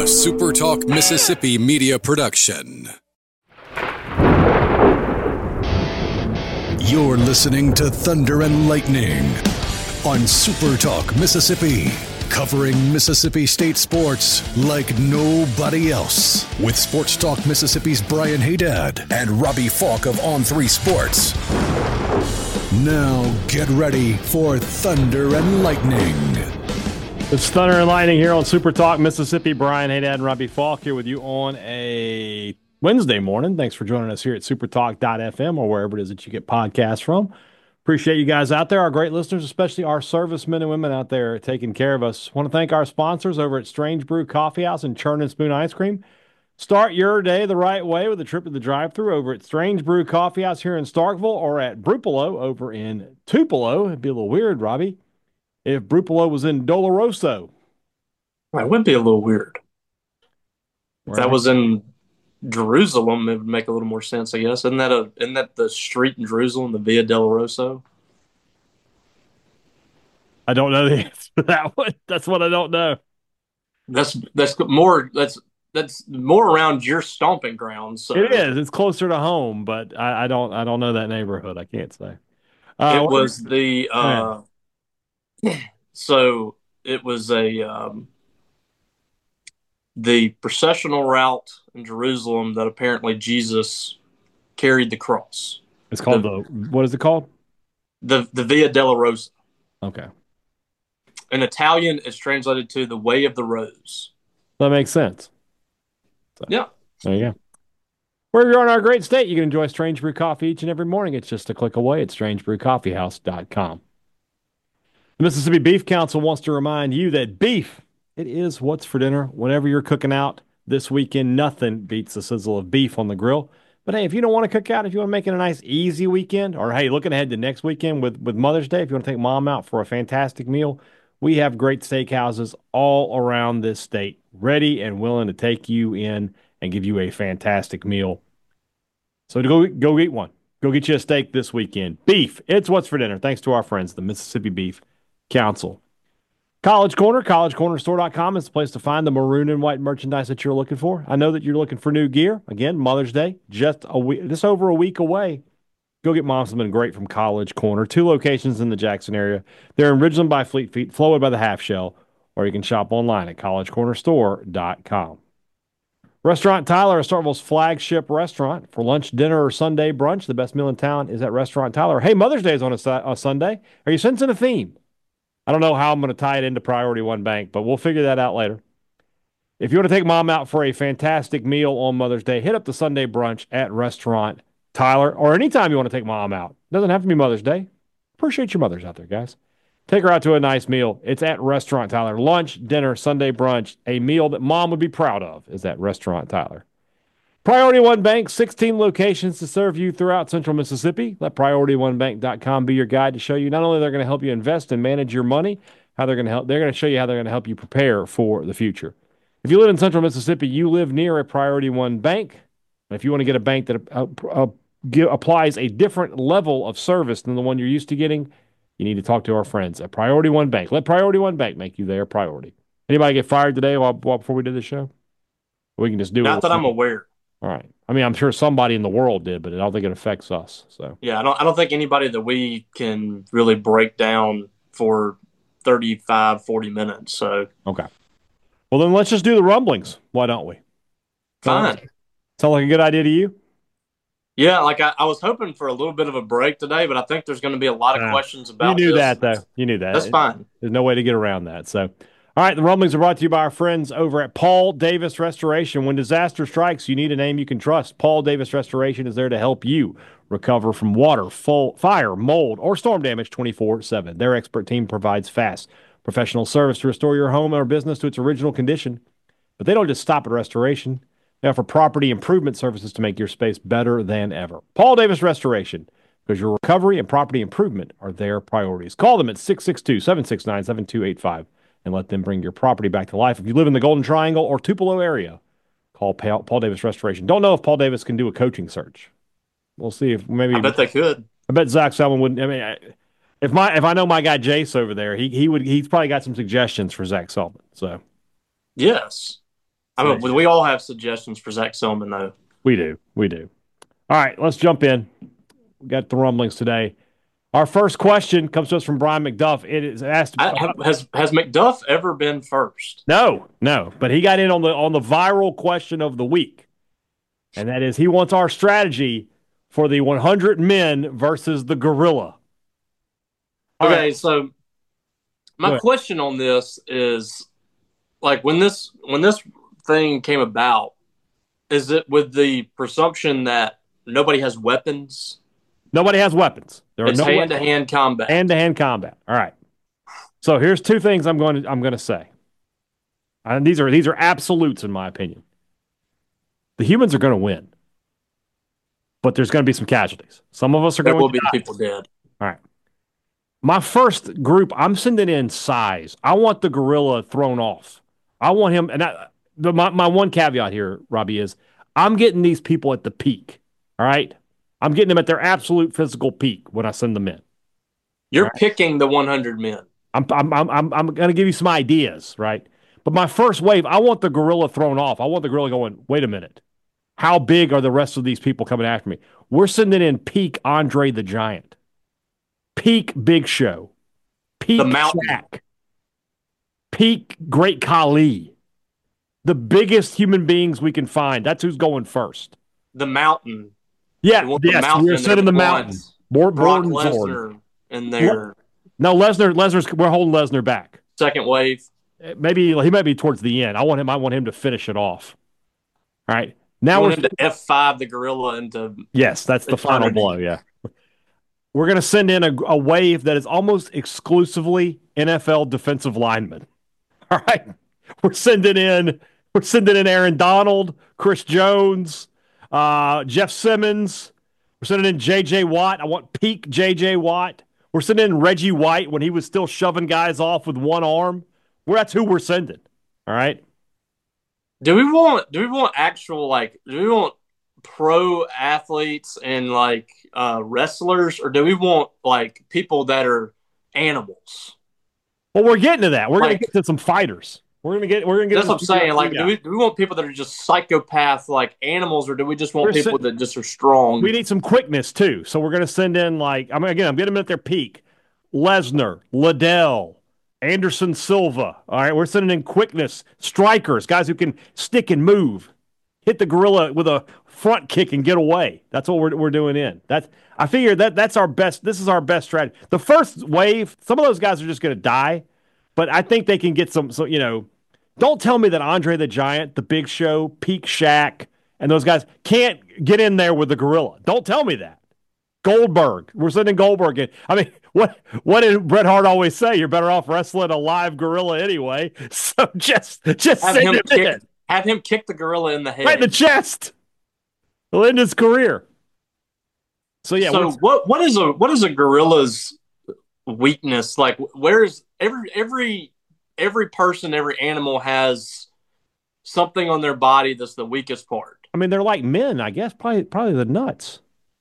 a Super Talk Mississippi media production. You're listening to Thunder and Lightning on Super Talk Mississippi, covering Mississippi State sports like nobody else. With Sports Talk Mississippi's Brian Haydad and Robbie Falk of On3 Sports. Now get ready for Thunder and Lightning. It's Thunder and Lightning here on Super Talk Mississippi. Brian Haydad and Robbie Falk here with you on a Wednesday morning. Thanks for joining us here at supertalk.fm or wherever it is that you get podcasts from. Appreciate you guys out there, our great listeners, especially our servicemen and women out there taking care of us. Want to thank our sponsors over at Strange Brew Coffee House and Churn and Spoon Ice Cream. Start your day the right way with a trip to the drive-thru over at Strange Brew Coffee House here in Starkville or at Brupolo over in Tupelo. It'd be a little weird, Robbie, if Brupolo was in Doloroso. That would be a little weird. If that was in Jerusalem, it would make a little more sense, I guess. Isn't that the street in Jerusalem, the Via Doloroso? I don't know the answer to that one. That's what I don't know. That's more around your stomping grounds. So. It is. It's closer to home, but I don't know that neighborhood. I can't say. It was the so it was the processional route in Jerusalem that apparently Jesus carried the cross. It's called what is it called? The Via Dolorosa. Okay. In Italian, it's translated to the Way of the Rose. That makes sense. So, yeah. There you go. Wherever you're in our great state, you can enjoy Strange Brew Coffee each and every morning. It's just a click away at strangebrewcoffeehouse.com. The Mississippi Beef Council wants to remind you that beef, it is what's for dinner. Whenever you're cooking out this weekend, nothing beats the sizzle of beef on the grill. But hey, if you don't want to cook out, if you want to make it a nice, easy weekend, or hey, looking ahead to next weekend with Mother's Day, if you want to take mom out for a fantastic meal, we have great steakhouses all around this state, ready and willing to take you in and give you a fantastic meal. So go eat one. Go get you a steak this weekend. Beef, it's what's for dinner. Thanks to our friends, the Mississippi Beef Council. College Corner, collegecornerstore.com is the place to find the maroon and white merchandise that you're looking for. I know that you're looking for new gear. Again, Mother's Day, just over a week away. Go get mom something great from College Corner. 2 locations in the Jackson area. They're in Ridgeland by Fleet Feet, Flowood by the Half Shell, or you can shop online at collegecornerstore.com. Restaurant Tyler is Starkville's flagship restaurant. For lunch, dinner, or Sunday brunch, the best meal in town is at Restaurant Tyler. Hey, Mother's Day is on a Sunday. Are you sensing a theme? I don't know how I'm going to tie it into Priority One Bank, but we'll figure that out later. If you want to take mom out for a fantastic meal on Mother's Day, hit up the Sunday brunch at Restaurant Tyler, or anytime you want to take mom out. Doesn't have to be Mother's Day. Appreciate your mothers out there, guys. Take her out to a nice meal. It's at Restaurant Tyler. Lunch, dinner, Sunday brunch, a meal that mom would be proud of is at Restaurant Tyler. Priority One Bank, 16 locations to serve you throughout Central Mississippi. Let PriorityOneBank.com be your guide to show you not only they're going to help you invest and manage your money, they're going to show you how they're going to help you prepare for the future. If you live in Central Mississippi, you live near a Priority One Bank. If you want to get a bank that applies a different level of service than the one you're used to getting, you need to talk to our friends at Priority One Bank. Let Priority One Bank make you their priority. Anybody get fired today before we did the show? We can just do it. Not that I'm aware. All right. I mean, I'm sure somebody in the world did, but I don't think it affects us. So yeah, I don't think anybody that we can really break down for 35, 40 minutes. So okay. Well, then let's just do the rumblings. Why don't we? Fine. Sound like a good idea to you? Yeah, like I was hoping for a little bit of a break today, but I think there's going to be a lot of questions about You knew this. that, though. You knew that. That's fine. There's no way to get around that. So, all right, the rumblings are brought to you by our friends over at Paul Davis Restoration. When disaster strikes, you need a name you can trust. Paul Davis Restoration is there to help you recover from water, fire, mold, or storm damage 24/7. Their expert team provides fast, professional service to restore your home or business to its original condition. But they don't just stop at restoration. They offer property improvement services to make your space better than ever. Paul Davis Restoration, because your recovery and property improvement are their priorities. Call them at 662-769-7285 and let them bring your property back to life. If you live in the Golden Triangle or Tupelo area, call Paul Davis Restoration. Don't know if Paul Davis can do a coaching search. We'll see if maybe. I bet they could. I bet Zach Selman wouldn't. I mean, if I know my guy Jace over there, he's probably got some suggestions for Zach Selman. So yes. I mean, we all have suggestions for Zach Silman, though. We do. We do. All right, let's jump in. We got the rumblings today. Our first question comes to us from Brian McDuff. It is asked has McDuff ever been first? No, but he got in on the viral question of the week, and that is he wants our strategy for the 100 men versus the gorilla. Okay, so my question on this is, like, when this thing came about, is it with the presumption that nobody has weapons? Nobody has weapons. It's hand-to-hand combat. Hand-to-hand combat. All right. So here's two things I'm going to say. And these are absolutes in my opinion. The humans are going to win, but there's going to be some casualties. Some of us are going to die. There will be people dead. All right. My first group, I'm sending in size. I want the gorilla thrown off. I want him, and my one caveat here, Robbie, is I'm getting these people at the peak. All right. I'm getting them at their absolute physical peak when I send them in. You're picking the 100 men. I'm going to give you some ideas, right? But my first wave, I want the gorilla thrown off. I want the gorilla going, wait a minute. How big are the rest of these people coming after me? We're sending in peak Andre the Giant, peak Big Show, peak Shaq, peak Great Khali. The biggest human beings we can find. That's who's going first. The Mountain. Yeah, yes, we're sending the Mountain. Brock Lesnar in there. No, Lesnar's. We're holding Lesnar back. Second wave. Maybe he might be towards the end. I want him to finish it off. All right. Now we're into F5 the gorilla into. Yes, that's the final blow. Yeah. We're going to send in a wave that is almost exclusively NFL defensive linemen. All right. We're sending in Aaron Donald, Chris Jones, Jeff Simmons. We're sending in J.J. Watt. I want peak J.J. Watt. We're sending in Reggie White when he was still shoving guys off with one arm. That's who we're sending. All right. Do we want actual, like, do we want pro athletes and like wrestlers, or do we want like people that are animals? Well, we're getting to that. We're going to get to some fighters. We're gonna get. That's what I'm saying. Like, do we want people that are just psychopath like animals, or do we just want people that just are strong? We need some quickness too. So we're gonna send in like I'm getting them at their peak. Lesnar, Liddell, Anderson Silva. All right, we're sending in quickness, strikers, guys who can stick and move, hit the gorilla with a front kick and get away. That's what we're doing in. I figure that's our best. This is our best strategy. The first wave, some of those guys are just gonna die, but I think they can get some. So don't tell me that Andre the Giant, the Big Show, Peak Shaq, and those guys can't get in there with the gorilla. Don't tell me that. Goldberg. We're sending Goldberg in. I mean, what did Bret Hart always say? You're better off wrestling a live gorilla anyway. So just send him in. Have him kick the gorilla in the head. Right in the chest. He'll end his career. So yeah. So what is a gorilla's weakness? Like, where's every person, every animal has something on their body that's the weakest part. I mean, they're like men, I guess. Probably the nuts.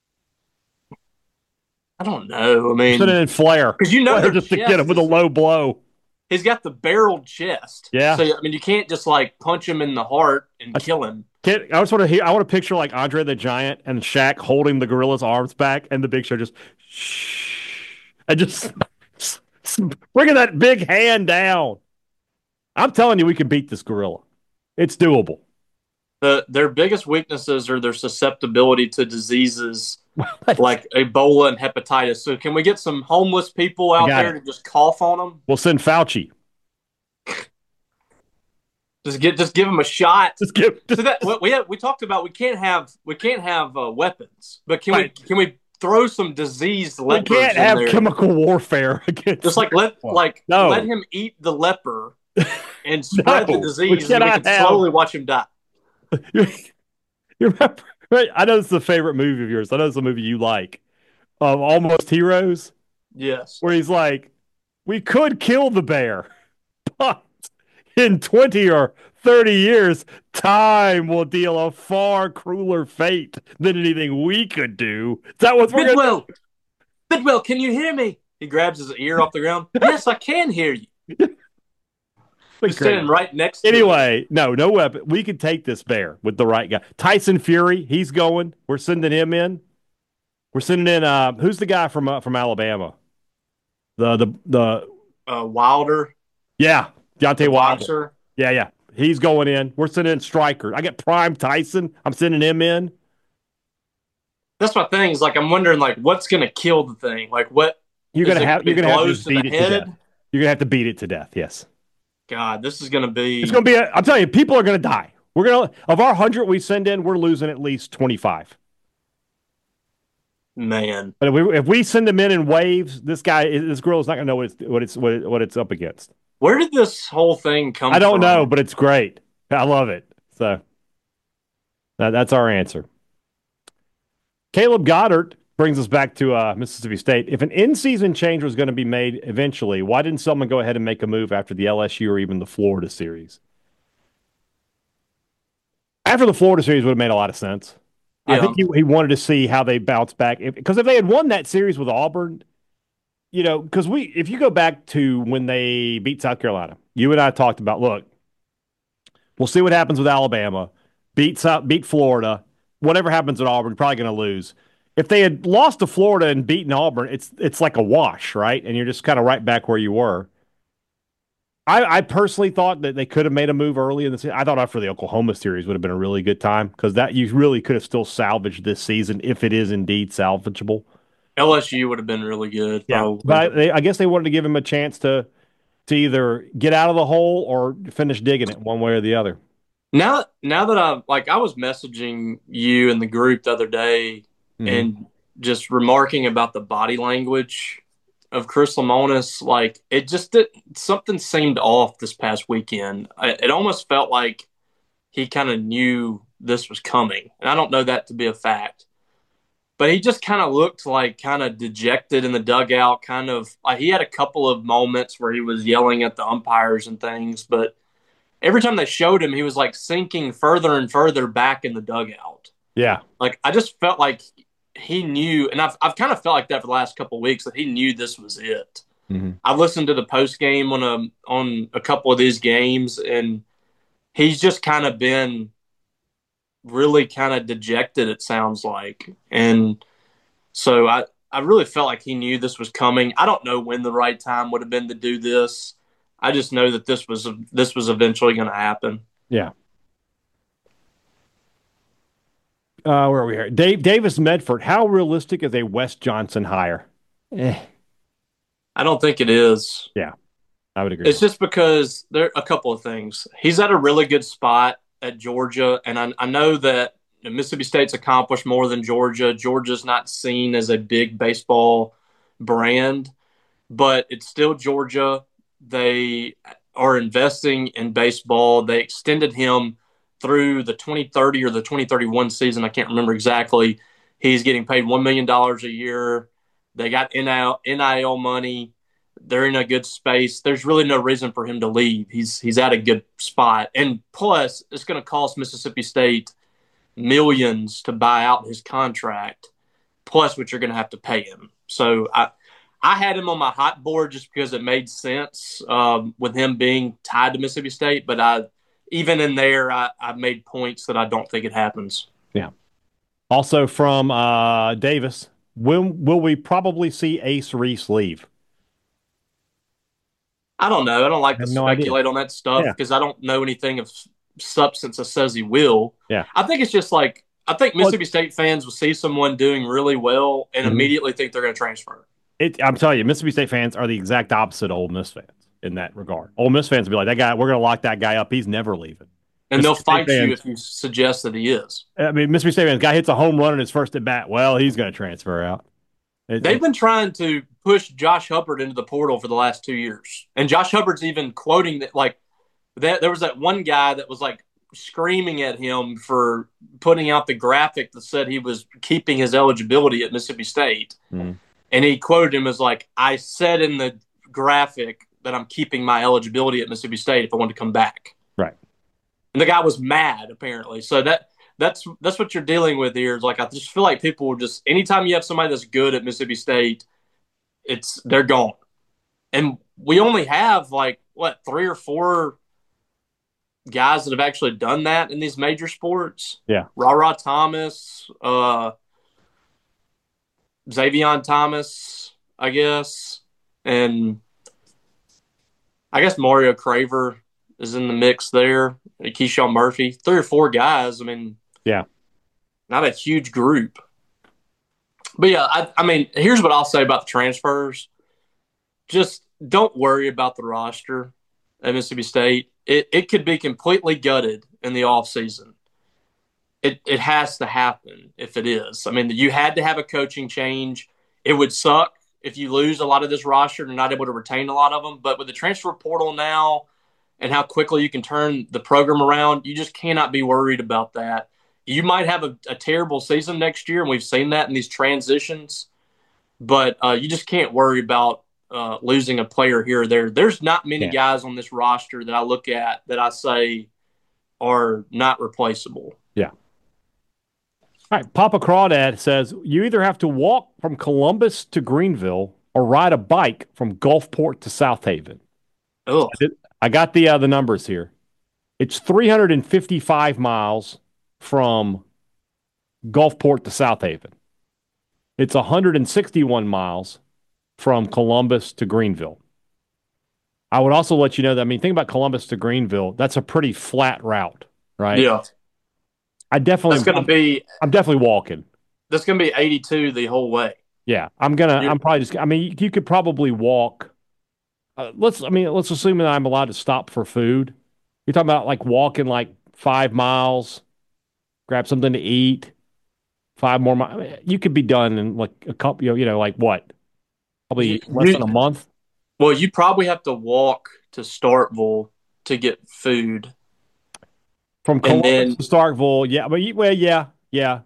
I don't know. I mean, put it in Flair because just to get him with a low blow. He's got the barreled chest. Yeah. So I mean, you can't just like punch him in the heart and kill him. I want to picture like Andre the Giant and Shaq holding the gorilla's arms back, and the Big Show just and just bringing that big hand down. I'm telling you, we can beat this gorilla. It's doable. Their biggest weaknesses are their susceptibility to diseases like Ebola and hepatitis. So can we get some homeless people out there to just cough on them? We'll send Fauci. Just give them a shot. We talked about we can't have weapons, but can we throw some diseased lepers? We can't have chemical warfare against. Just like let him eat the leper and spread the disease, and we can slowly watch him die. You remember? I know this is a favorite movie of yours. I know it's a movie you like, of Almost Heroes. Yes, where he's like, we could kill the bear, but in 20 or 30 years, time will deal a far crueler fate than anything we could do. Is that what we're going to do? Bidwell, can you hear me? He grabs his ear off the ground. Yes, I can hear you. Just standing right next to Anyway, no weapon. We could take this bear with the right guy. Tyson Fury, he's going. We're sending him in. We're sending in who's the guy from Alabama? The Wilder. Yeah, Deontay Wilder. Boxer. Yeah. He's going in. We're sending in Stryker. I get Prime Tyson. I'm sending him in. That's my thing. Is like I'm wondering like what's going to kill the thing. Like what you're going to have to beat it to death. You're going to have to beat it to death. Yes. God, this is going to be. It's going to be. I'm telling you, people are going to die. We're going to of our 100 we send in, we're losing at least 25. Man, but if we send them in waves, this girl is not going to know what it's up against. Where did this whole thing come from? I don't know, but it's great. I love it. So that's our answer. Caleb Goddard brings us back to Mississippi State. If an in-season change was going to be made eventually, why didn't someone go ahead and make a move after the LSU or even the Florida series? After the Florida series would have made a lot of sense. Yeah. I think he wanted to see how they bounce back. Because if they had won that series with Auburn, because if you go back to when they beat South Carolina, you and I talked about, look, we'll see what happens with Alabama, beat Florida, whatever happens at Auburn, you're probably going to lose. If they had lost to Florida and beaten Auburn, it's like a wash, right? And you're just kind of right back where you were. I personally thought that they could have made a move early in the season. I thought after the Oklahoma series would have been a really good time because that you really could have still salvaged this season if it is indeed salvageable. LSU would have been really good. Yeah, probably. But I guess they wanted to give him a chance to either get out of the hole or finish digging it one way or the other. Now that I was messaging you in the group the other day and just remarking about the body language of Chris Lemonis, like something seemed off this past weekend. It almost felt like he kind of knew this was coming, and I don't know that to be a fact, but he just kind of looked like kind of dejected in the dugout. Kind of like he had a couple of moments where he was yelling at the umpires and things, but every time they showed him, he was like sinking further and further back in the dugout. Yeah, like I just felt like he knew, and I've kind of felt like that for the last couple of weeks, that he knew this was it. Mm-hmm. I've listened to the post game on a couple of these games, and he's just kind of been really kind of dejected, it sounds like. And so I really felt like he knew this was coming. I don't know when the right time would have been to do this. I just know that this was eventually going to happen. Yeah. Where are we here? Davis Medford. How realistic is a Wes Johnson hire? I don't think it is. Yeah, I would agree. It's just because there are a couple of things. He's at a really good spot at Georgia, and I know that Mississippi State's accomplished more than Georgia. Georgia's not seen as a big baseball brand, but it's still Georgia. They are investing in baseball. They extended him through the 2030 or the 2031 season. I can't remember exactly. He's getting paid $1 million a year. They got NIL money. They're in a good space. There's really no reason for him to leave. He's at a good spot. And plus, it's going to cost Mississippi State millions to buy out his contract, plus what you're going to have to pay him. So I had him on my hot board just because it made sense with him being tied to Mississippi State. But even in there, I made points that I don't think it happens. Yeah. Also from Davis, when will we probably see Ace Reese leave? I don't know. I don't like to speculate on that stuff because I don't know anything of substance that says he will. Yeah. I think it's just like I think Mississippi State fans will see someone doing really well and immediately think they're going to transfer. I'm telling you, Mississippi State fans are the exact opposite of Ole Miss fans in that regard. Ole Miss fans will be like, that guy, we're going to lock that guy up. He's never leaving. And they'll fight you if you suggest that he is. I mean, Mississippi State fans, guy hits a home run in his first at bat. Well, he's going to transfer out. They've been trying to push Josh Hubbard into the portal for the last 2 years. And Josh Hubbard's even quoting that, like, there was that one guy that was, like, screaming at him for putting out the graphic that said he was keeping his eligibility at Mississippi State. Mm. And he quoted him as, like, I said in the graphic that I'm keeping my eligibility at Mississippi State if I want to come back. Right. And the guy was mad, apparently. So that's what you're dealing with here. Is like I just feel like people will just anytime you have somebody that's good at Mississippi State, they're gone. And we only have like 3 or 4 guys that have actually done that in these major sports. Yeah. Ra Thomas, Xavier Thomas, I guess. And I guess Mario Craver is in the mix there. Keyshawn Murphy. 3 or 4 guys. I mean, yeah, not a huge group. But yeah, I mean, here's what I'll say about the transfers. Just don't worry about the roster at Mississippi State. It could be completely gutted in the offseason. It has to happen if it is. I mean, you had to have a coaching change. It would suck if you lose a lot of this roster and you're not able to retain a lot of them. But with the transfer portal now and how quickly you can turn the program around, you just cannot be worried about that. You might have a terrible season next year, and we've seen that in these transitions. But you just can't worry about losing a player here or there. There's not many guys on this roster that I look at that I say are not replaceable. Yeah. All right. Papa Crawdad says you either have to walk from Columbus to Greenville or ride a bike from Gulfport to South Haven. Oh, I got the numbers here. It's 355 miles from Gulfport to South Haven. It's 161 miles from Columbus to Greenville. I would also let you know that, I mean, think about Columbus to Greenville. That's a pretty flat route, right? Yeah. I'm definitely walking. That's going to be 82 the whole way. Yeah. You could probably walk. Let's assume that I'm allowed to stop for food. You're talking about like walking like 5 miles, grab something to eat, 5 more miles. You could be done in like a couple, like what? Probably less than a month. Well, you probably have to walk to Starkville to get food. From Columbus to Starkville, yeah. But yeah.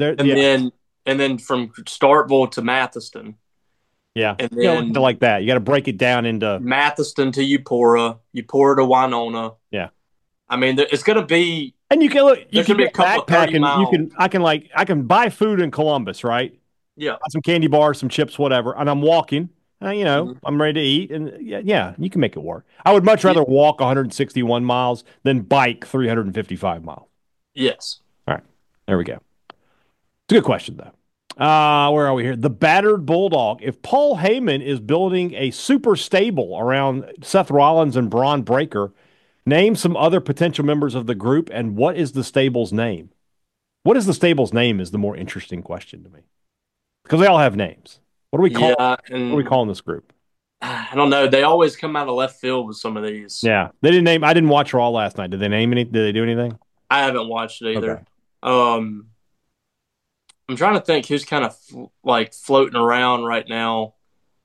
And then from Starkville to Mathiston. Yeah. And then like that. You got to break it down into Mathiston to Eupora to Winona. Yeah. I mean, it's going to be. And you can look. You can be a couple backpacking. I can buy food in Columbus, right? Yeah. Buy some candy bars, some chips, whatever, and I'm walking. I'm ready to eat, and yeah, you can make it work. I would much rather walk 161 miles than bike 355 miles. Yes. All right. There we go. It's a good question, though. Where are we here? The battered Bulldog. If Paul Heyman is building a super stable around Seth Rollins and Braun Breaker, name some other potential members of the group, and what is the stable's name? What is the stable's name is the more interesting question to me. Because they all have names. What are we calling? What are we calling this group? I don't know. They always come out of left field with some of these. Yeah, they didn't name. I didn't watch Raw last night. Did they name any? Did they do anything? I haven't watched it either. Okay. I'm trying to think who's kind of like floating around right now.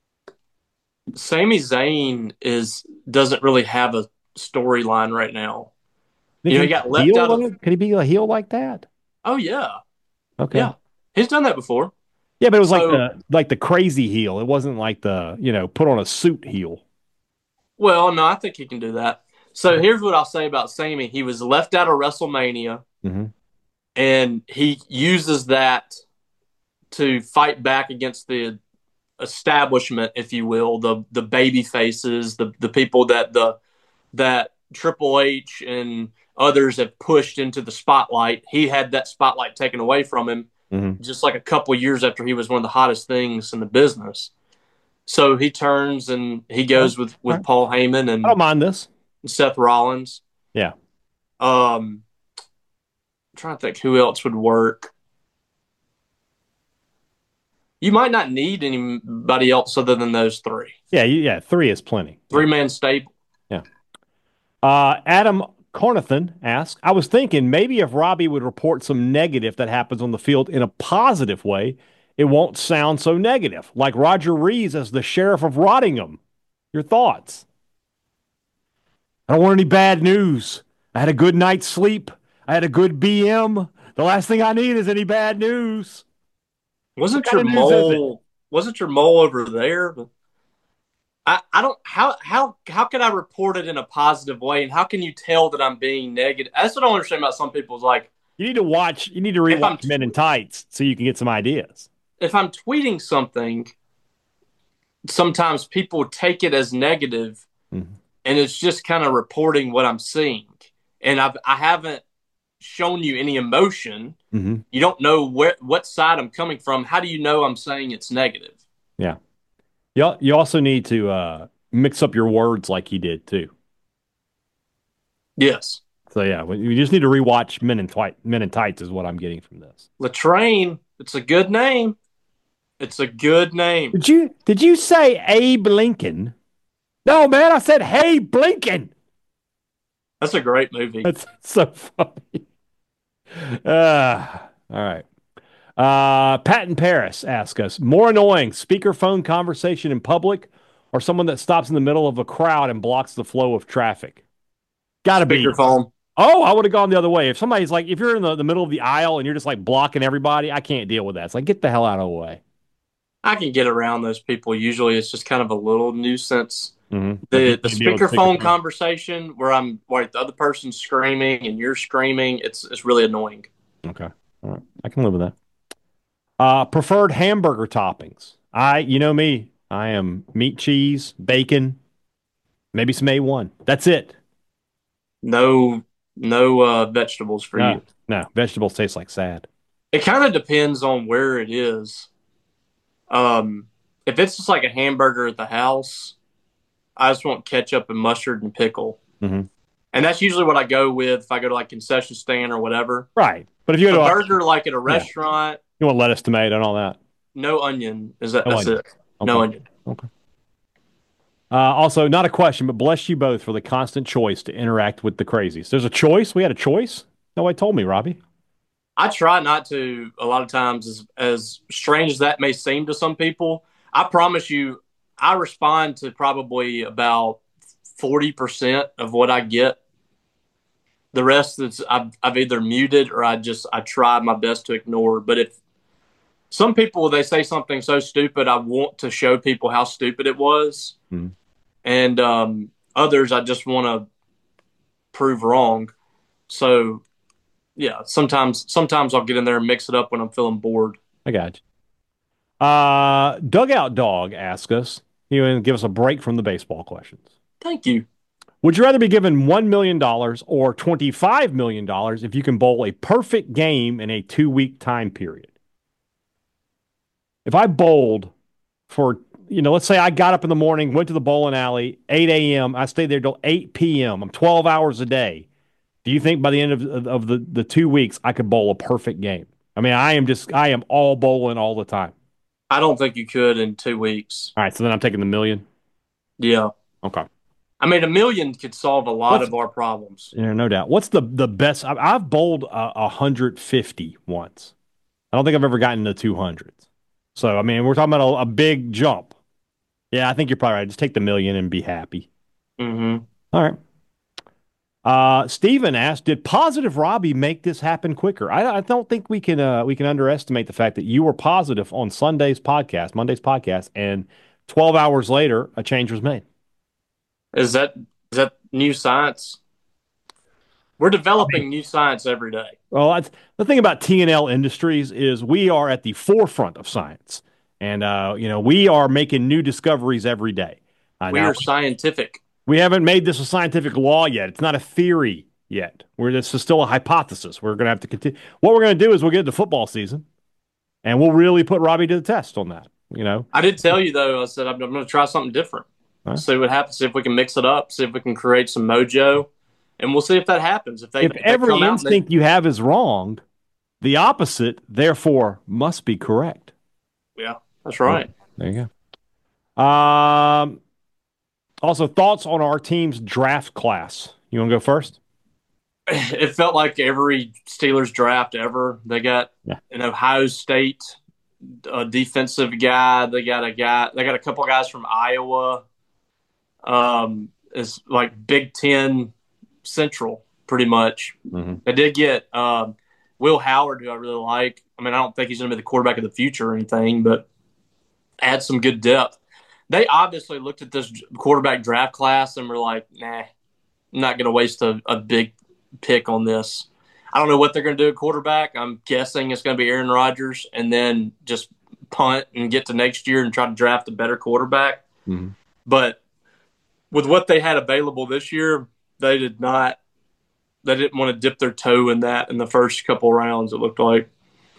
Sami Zayn doesn't really have a storyline right now. He got left out of. Could he be a heel like that? Oh yeah. Okay. Yeah, he's done that before. Yeah, but it was like the crazy heel. It wasn't like the put on a suit heel. Well, no, I think he can do that. So here's what I'll say about Sami. He was left out of WrestleMania, and he uses that to fight back against the establishment, if you will, the baby faces, the people that Triple H and others have pushed into the spotlight. He had that spotlight taken away from him. Just like a couple of years after he was one of the hottest things in the business. So he turns and he goes with Paul Heyman and I don't mind this. Seth Rollins. Yeah. I'm trying to think who else would work. You might not need anybody else other than those 3. Yeah, 3 is plenty. 3-man staple. Yeah. Adam Cornathan asks, I was thinking maybe if Robbie would report some negative that happens on the field in a positive way, it won't sound so negative. Like Roger Rees as the sheriff of Rottingham. Your thoughts? I don't want any bad news. I had a good night's sleep. I had a good BM. The last thing I need is any bad news. Wasn't your mole over there? I don't how can I report it in a positive way, and how can you tell that I'm being negative? That's what I don't understand about some people's like. You need to rewatch Men in Tights so you can get some ideas. If I'm tweeting something, sometimes people take it as negative, and it's just kind of reporting what I'm seeing. and I haven't shown you any emotion. Mm-hmm. You don't know what side I'm coming from. How do you know I'm saying it's negative? Yeah. You also need to mix up your words like he did too. Yes. So yeah, you just need to rewatch Men in Tights is what I'm getting from this. Latrain, it's a good name. It's a good name. Did you say Abe Lincoln? No, man, I said Hey Blinken. That's a great movie. That's so funny. All right. Pat in Paris asks us, more annoying, speakerphone conversation in public or someone that stops in the middle of a crowd and blocks the flow of traffic? Gotta be. Speakerphone. Oh, I would have gone the other way. If somebody's like, if you're in the middle of the aisle and you're just like blocking everybody, I can't deal with that. It's like, get the hell out of the way. I can get around those people. Usually it's just kind of a little nuisance. Mm-hmm. The speakerphone conversation where the other person's screaming and you're screaming, it's really annoying. Okay. All right. I can live with that. Preferred hamburger toppings. You know me. I am meat, cheese, bacon, maybe some A1. That's it. No vegetables for you. No, vegetables taste like sad. It kind of depends on where it is. If it's just like a hamburger at the house, I just want ketchup and mustard and pickle. Mm-hmm. And that's usually what I go with if I go to like concession stand or whatever. Right. But if you go to a burger like at a restaurant, you want lettuce, tomato, and all that. No onion. That's it. Okay. No onion. Okay. Also, not a question, but bless you both for the constant choice to interact with the crazies. There's a choice. We had a choice. Nobody told me, Robbie. I try not to a lot of times, as strange as that may seem to some people. I promise you, I respond to probably about 40% of what I get. The rest is I've either muted or I try my best to ignore. But if some people, they say something so stupid, I want to show people how stupid it was. Mm-hmm. And others, I just want to prove wrong. So, yeah, sometimes I'll get in there and mix it up when I'm feeling bored. I got you. Dugout Dog asks us, you can give us a break from the baseball questions. Thank you. Would you rather be given $1 million or $25 million if you can bowl a perfect game in a 2-week time period? If I bowled for, let's say I got up in the morning, went to the bowling alley, 8 a.m., I stayed there till 8 p.m., I'm 12 hours a day. Do you think by the end of the 2 weeks I could bowl a perfect game? I mean, I am all bowling all the time. I don't think you could in 2 weeks. All right, so then I'm taking the $1 million? Yeah. Okay. I mean, $1 million could solve a lot of our problems. Yeah, no doubt. What's the best? I've bowled 150 once. I don't think I've ever gotten to 200s. So, I mean, we're talking about a big jump. Yeah, I think you're probably right. Just take the $1 million and be happy. Mm-hmm. All right. Steven asked, did Positive Robbie make this happen quicker? I don't think we can underestimate the fact that you were positive on Monday's podcast, and 12 hours later, a change was made. Is that new science? We're developing new science every day. Well, the thing about T&L Industries is we are at the forefront of science, and we are making new discoveries every day. We are scientific. We haven't made this a scientific law yet. It's not a theory yet. This is still a hypothesis. We're going to have to continue. What we're going to do is we'll get into football season, and we'll really put Robbie to the test on that. I did tell you though. I said I'm going to try something different. Right. See what happens. See if we can mix it up. See if we can create some mojo, and we'll see if that happens. If every instinct you have is wrong, the opposite therefore must be correct. Yeah, that's right. There you go. Also, thoughts on our team's draft class. You want to go first? It felt like every Steelers draft ever. They got an Ohio State defensive guy. They got a couple guys from Iowa. It's like Big Ten Central, pretty much. Mm-hmm. They did get Will Howard, who I really like. I mean, I don't think he's going to be the quarterback of the future or anything, but add some good depth. They obviously looked at this quarterback draft class and were like, nah, I'm not going to waste a big pick on this. I don't know what they're going to do at quarterback. I'm guessing it's going to be Aaron Rodgers and then just punt and get to next year and try to draft a better quarterback. Mm-hmm. But with what they had available this year, they did not they didn't want to dip their toe in that in the first couple rounds. It looked like.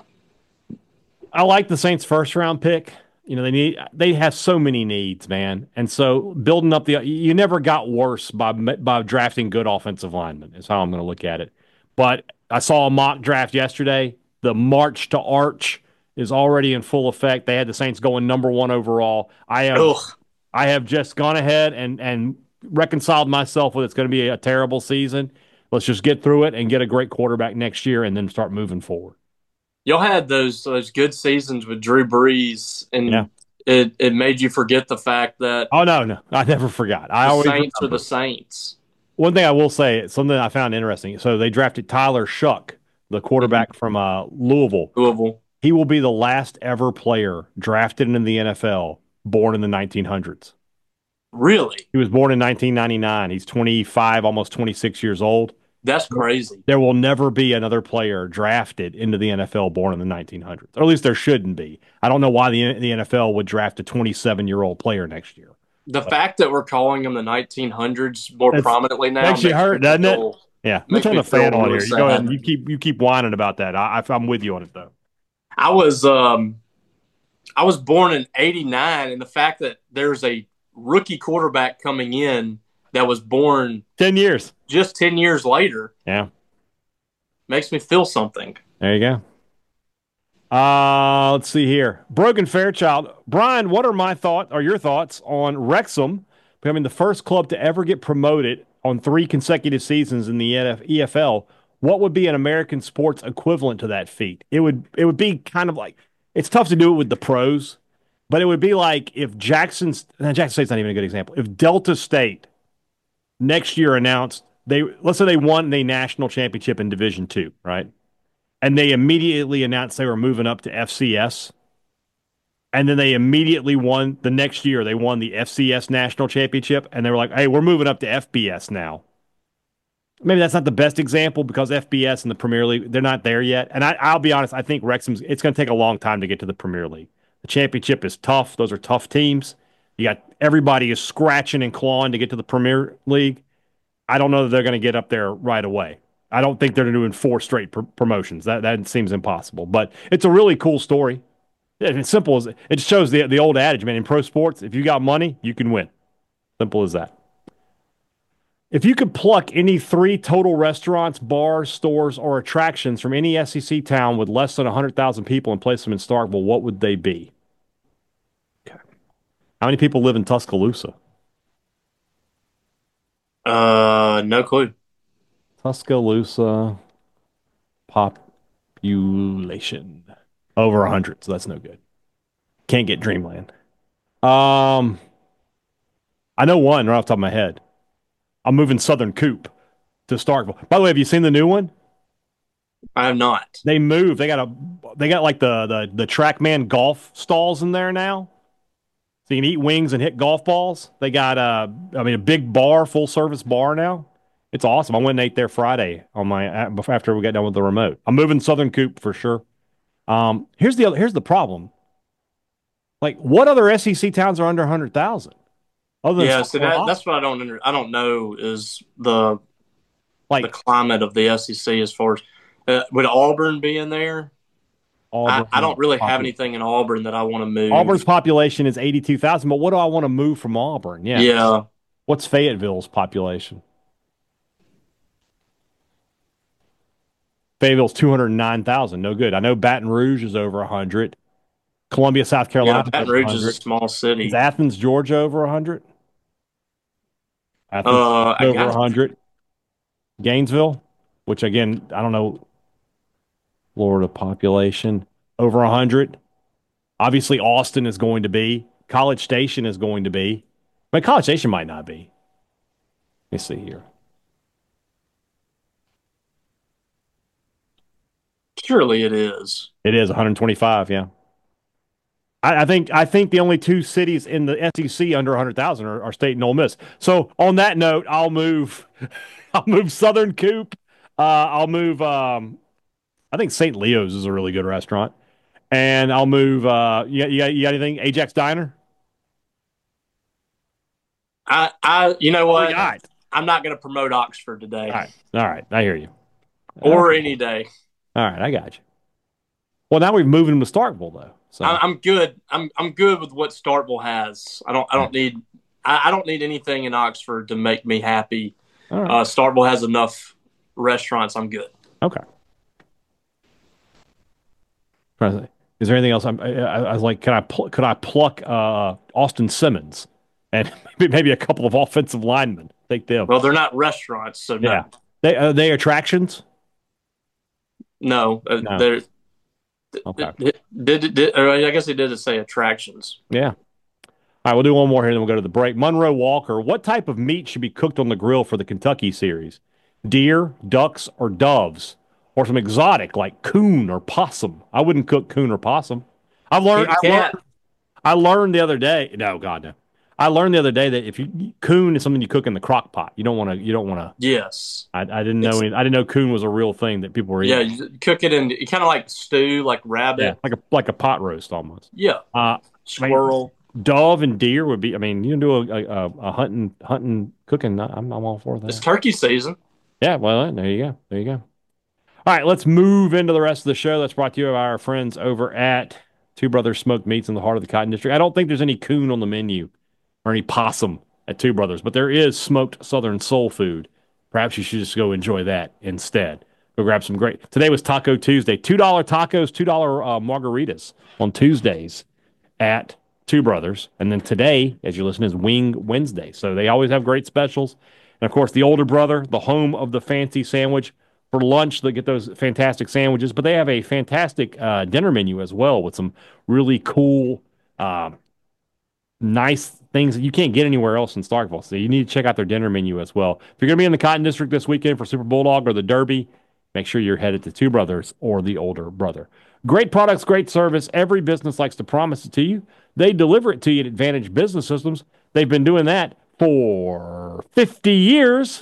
I like the Saints' first round pick. You know, they have so many needs, man. And so building up you never got worse by drafting good offensive linemen is how I'm going to look at it. But I saw a mock draft yesterday. The march to Arch is already in full effect. They had the Saints going number 1 overall. I have just gone ahead and reconciled myself with it's going to be a terrible season. Let's just get through it and get a great quarterback next year and then start moving forward. Y'all had those good seasons with Drew Brees, and it made you forget the fact that no, I never forgot. The Saints are the Saints. One thing I will say, something I found interesting. So they drafted Tyler Shuck, the quarterback from Louisville. He will be the last ever player drafted in the NFL born in the 1900s. Really? He was born in 1999. He's 25, almost 26 years old. That's crazy. There will never be another player drafted into the NFL born in the 1900s, or at least there shouldn't be. I don't know why the NFL would draft a 27-year-old player next year. The fact that we're calling them the 1900s more prominently now makes you hurt, doesn't it? Yeah, let's turn the fan on here. You go ahead and you keep whining about that. I'm with you on it though. I was born in '89, and the fact that there's a rookie quarterback coming in that was born 10 years. Just 10 years later. Yeah. Makes me feel something. There you go. Let's see here. Brogan Fairchild. Brian, what are your thoughts on Wrexham becoming the first club to ever get promoted on 3 consecutive seasons in the EFL? What would be an American sports equivalent to that feat? It would be kind of like, it's tough to do it with the pros, but it would be like if Jackson State's not even a good example. If Delta State next year announced let's say they won the national championship in Division II, right? And they immediately announced they were moving up to FCS. And then they immediately won the next year. They won the FCS national championship, and they were like, "Hey, we're moving up to FBS now." Maybe that's not the best example because FBS and the Premier League, they're not there yet. And I'll be honest, I think Wrexham's, it's going to take a long time to get to the Premier League. The championship is tough. Those are tough teams. You got everybody is scratching and clawing to get to the Premier League. I don't know that they're going to get up there right away. I don't think they're doing 4 straight promotions. That seems impossible. But it's a really cool story. It's simple as it shows the old adage, man. In pro sports, if you got money, you can win. Simple as that. If you could pluck any 3 total restaurants, bars, stores, or attractions from any SEC town with less than 100,000 people and place them in Starkville, what would they be? Okay. How many people live in Tuscaloosa? No clue. Tuscaloosa population over 100, so that's no good. Can't get Dreamland. I know one right off the top of my head. I'm moving Southern Coop to Starkville. By the way, have you seen the new one? I have not. They moved. They got like the TrackMan golf stalls in there now. So you can eat wings and hit golf balls. They got a big bar, full service bar now. It's awesome. I went and ate there Friday after we got done with the remote. I'm moving Southern Coop for sure. Here's the problem. Like, what other SEC towns are under 100,000? That's what I don't know is the climate of the SEC as far as would Auburn be in there? I don't really have anything in Auburn that I want to move. Auburn's population is 82,000, but what do I want to move from Auburn? Yeah. What's Fayetteville's population? Fayetteville's 209,000. No good. I know Baton Rouge is over 100. Columbia, South Carolina. Yeah, Baton Rouge is a small city. Is Athens, Georgia over 100? Athens over 100. Gainesville, which again, I don't know. Florida population over 100. Obviously, Austin is going to be. College Station is going to be. But College Station might not be. Let me see here. Surely it is. It is 125, yeah. I think the only 2 cities in the SEC under 100,000 are State and Ole Miss. So on that note, I'll move Southern Coop. I'll move I think St. Leo's is a really good restaurant. And I'll move you got anything? Ajax Diner? You know what? I'm not going to promote Oxford today. All right. I hear you. Or any day. All right, I got you. Well, now we've moved him to Starkville, though. So I'm good. I'm good with what Starkville has. I don't need anything in Oxford to make me happy. All right. Starkville has enough restaurants. I'm good. Okay. Is there anything else? I was like, could I pluck Austin Simmons and maybe a couple of offensive linemen? Take them. Well, they're not restaurants, so no. Yeah. They attractions? No, No. they're okay. I guess they did say attractions. Yeah. All right, we'll do one more here, then we'll go to the break. Monroe Walker, what type of meat should be cooked on the grill for the Kentucky series? Deer, ducks, or doves? Or some exotic like coon or possum? I wouldn't cook coon or possum. I learned the other day. No, God, no. I learned the other day that if coon is something you cook in the crock pot. You don't want to. Yes. I didn't know. I didn't know coon was a real thing that people were eating. Yeah, you cook it in kind of like stew, like rabbit. Yeah, like a pot roast almost. Yeah. Squirrel. Dove and deer would be. I mean, you can do a hunting cooking. I'm all for that. It's turkey season. Yeah. Well, there you go. There you go. All right, let's move into the rest of the show. That's brought to you by our friends over at Two Brothers Smoked Meats in the heart of the Cotton District. I don't think there's any coon on the menu or any possum at Two Brothers, but there is smoked Southern soul food. Perhaps you should just go enjoy that instead. Go grab some great. Today was Taco Tuesday. $2 tacos, $2 margaritas on Tuesdays at Two Brothers. And then today, as you listen, is Wing Wednesday. So they always have great specials. And of course, the older brother, the home of the fancy sandwich. For lunch, they get those fantastic sandwiches, but they have a fantastic dinner menu as well with some really cool, nice things that you can't get anywhere else in Starkville. So you need to check out their dinner menu as well. If you're going to be in the Cotton District this weekend for Super Bulldog or the Derby, make sure you're headed to Two Brothers or the older brother. Great products, great service. Every business likes to promise it to you. They deliver it to you at Advantage Business Systems. They've been doing that for 50 years.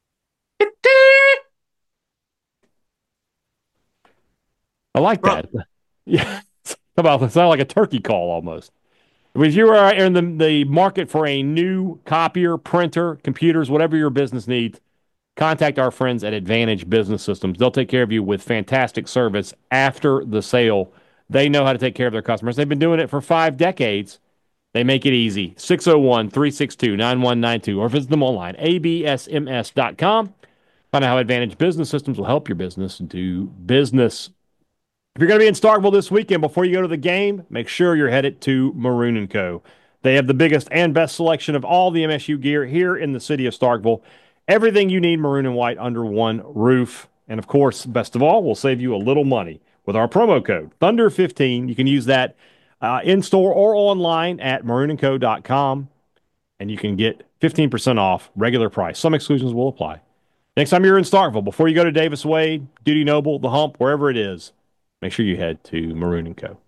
I like that. Yeah. It sounds like a turkey call almost. If you are in the market for a new copier, printer, computers, whatever your business needs, contact our friends at Advantage Business Systems. They'll take care of you with fantastic service after the sale. They know how to take care of their customers. They've been doing it for 5 decades. They make it easy. 601-362-9192 or visit them online, absms.com. Find out how Advantage Business Systems will help your business do business. If you're going to be in Starkville this weekend, before you go to the game, make sure you're headed to Maroon & Co. They have the biggest and best selection of all the MSU gear here in the city of Starkville. Everything you need maroon and white under one roof. And, of course, best of all, we'll save you a little money with our promo code, Thunder15. You can use that in-store or online at maroonandco.com, and you can get 15% off regular price. Some exclusions will apply. Next time you're in Starkville, before you go to Davis Wade, Duty Noble, The Hump, wherever it is, make sure you head to Maroon & Co.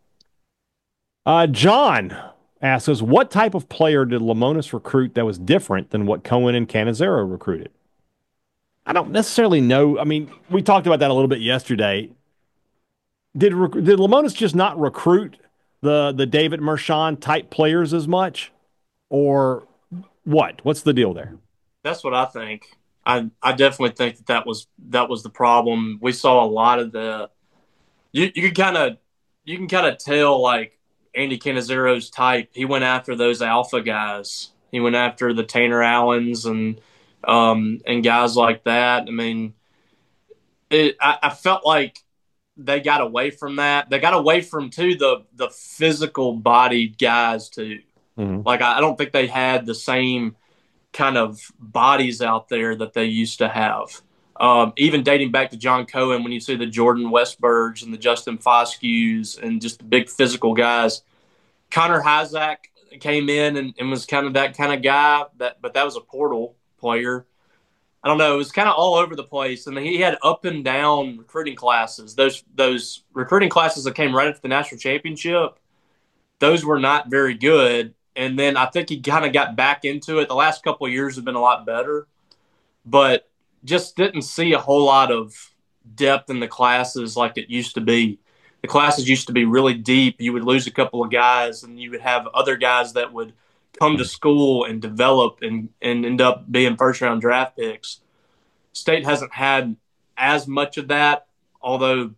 John asks us, what type of player did Lemonis recruit that was different than what Cohen and Cannizzaro recruited? I don't necessarily know. I mean, we talked about that a little bit yesterday. Did Lemonis just not recruit the David Mershon type players as much? Or what? What's the deal there? That's what I think. I definitely think that was the problem. We saw a lot of the you can kind of tell, like, Andy Cannizzaro's type. He went after those alpha guys. He went after the Tanner Allens and guys like that. I mean, I felt like they got away from that. They got away from too the physical bodied guys too. Mm-hmm. Like, I don't think they had the same kind of bodies out there that they used to have. Even dating back to John Cohen, when you see the Jordan Westbergs and the Justin Foscues and just the big physical guys. Connor Hazak came in and was kind of that kind of guy, but that was a portal player. I don't know. It was kind of all over the place. And he had up and down recruiting classes. Those recruiting classes that came right after the national championship, those were not very good. And then I think he kind of got back into it. The last couple of years have been a lot better. But just didn't see a whole lot of depth in the classes like it used to be. The classes used to be really deep. You would lose a couple of guys, and you would have other guys that would come to school and develop and end up being first round draft picks. State hasn't had as much of that, although,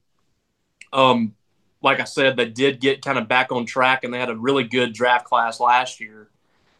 like I said, they did get kind of back on track and they had a really good draft class last year.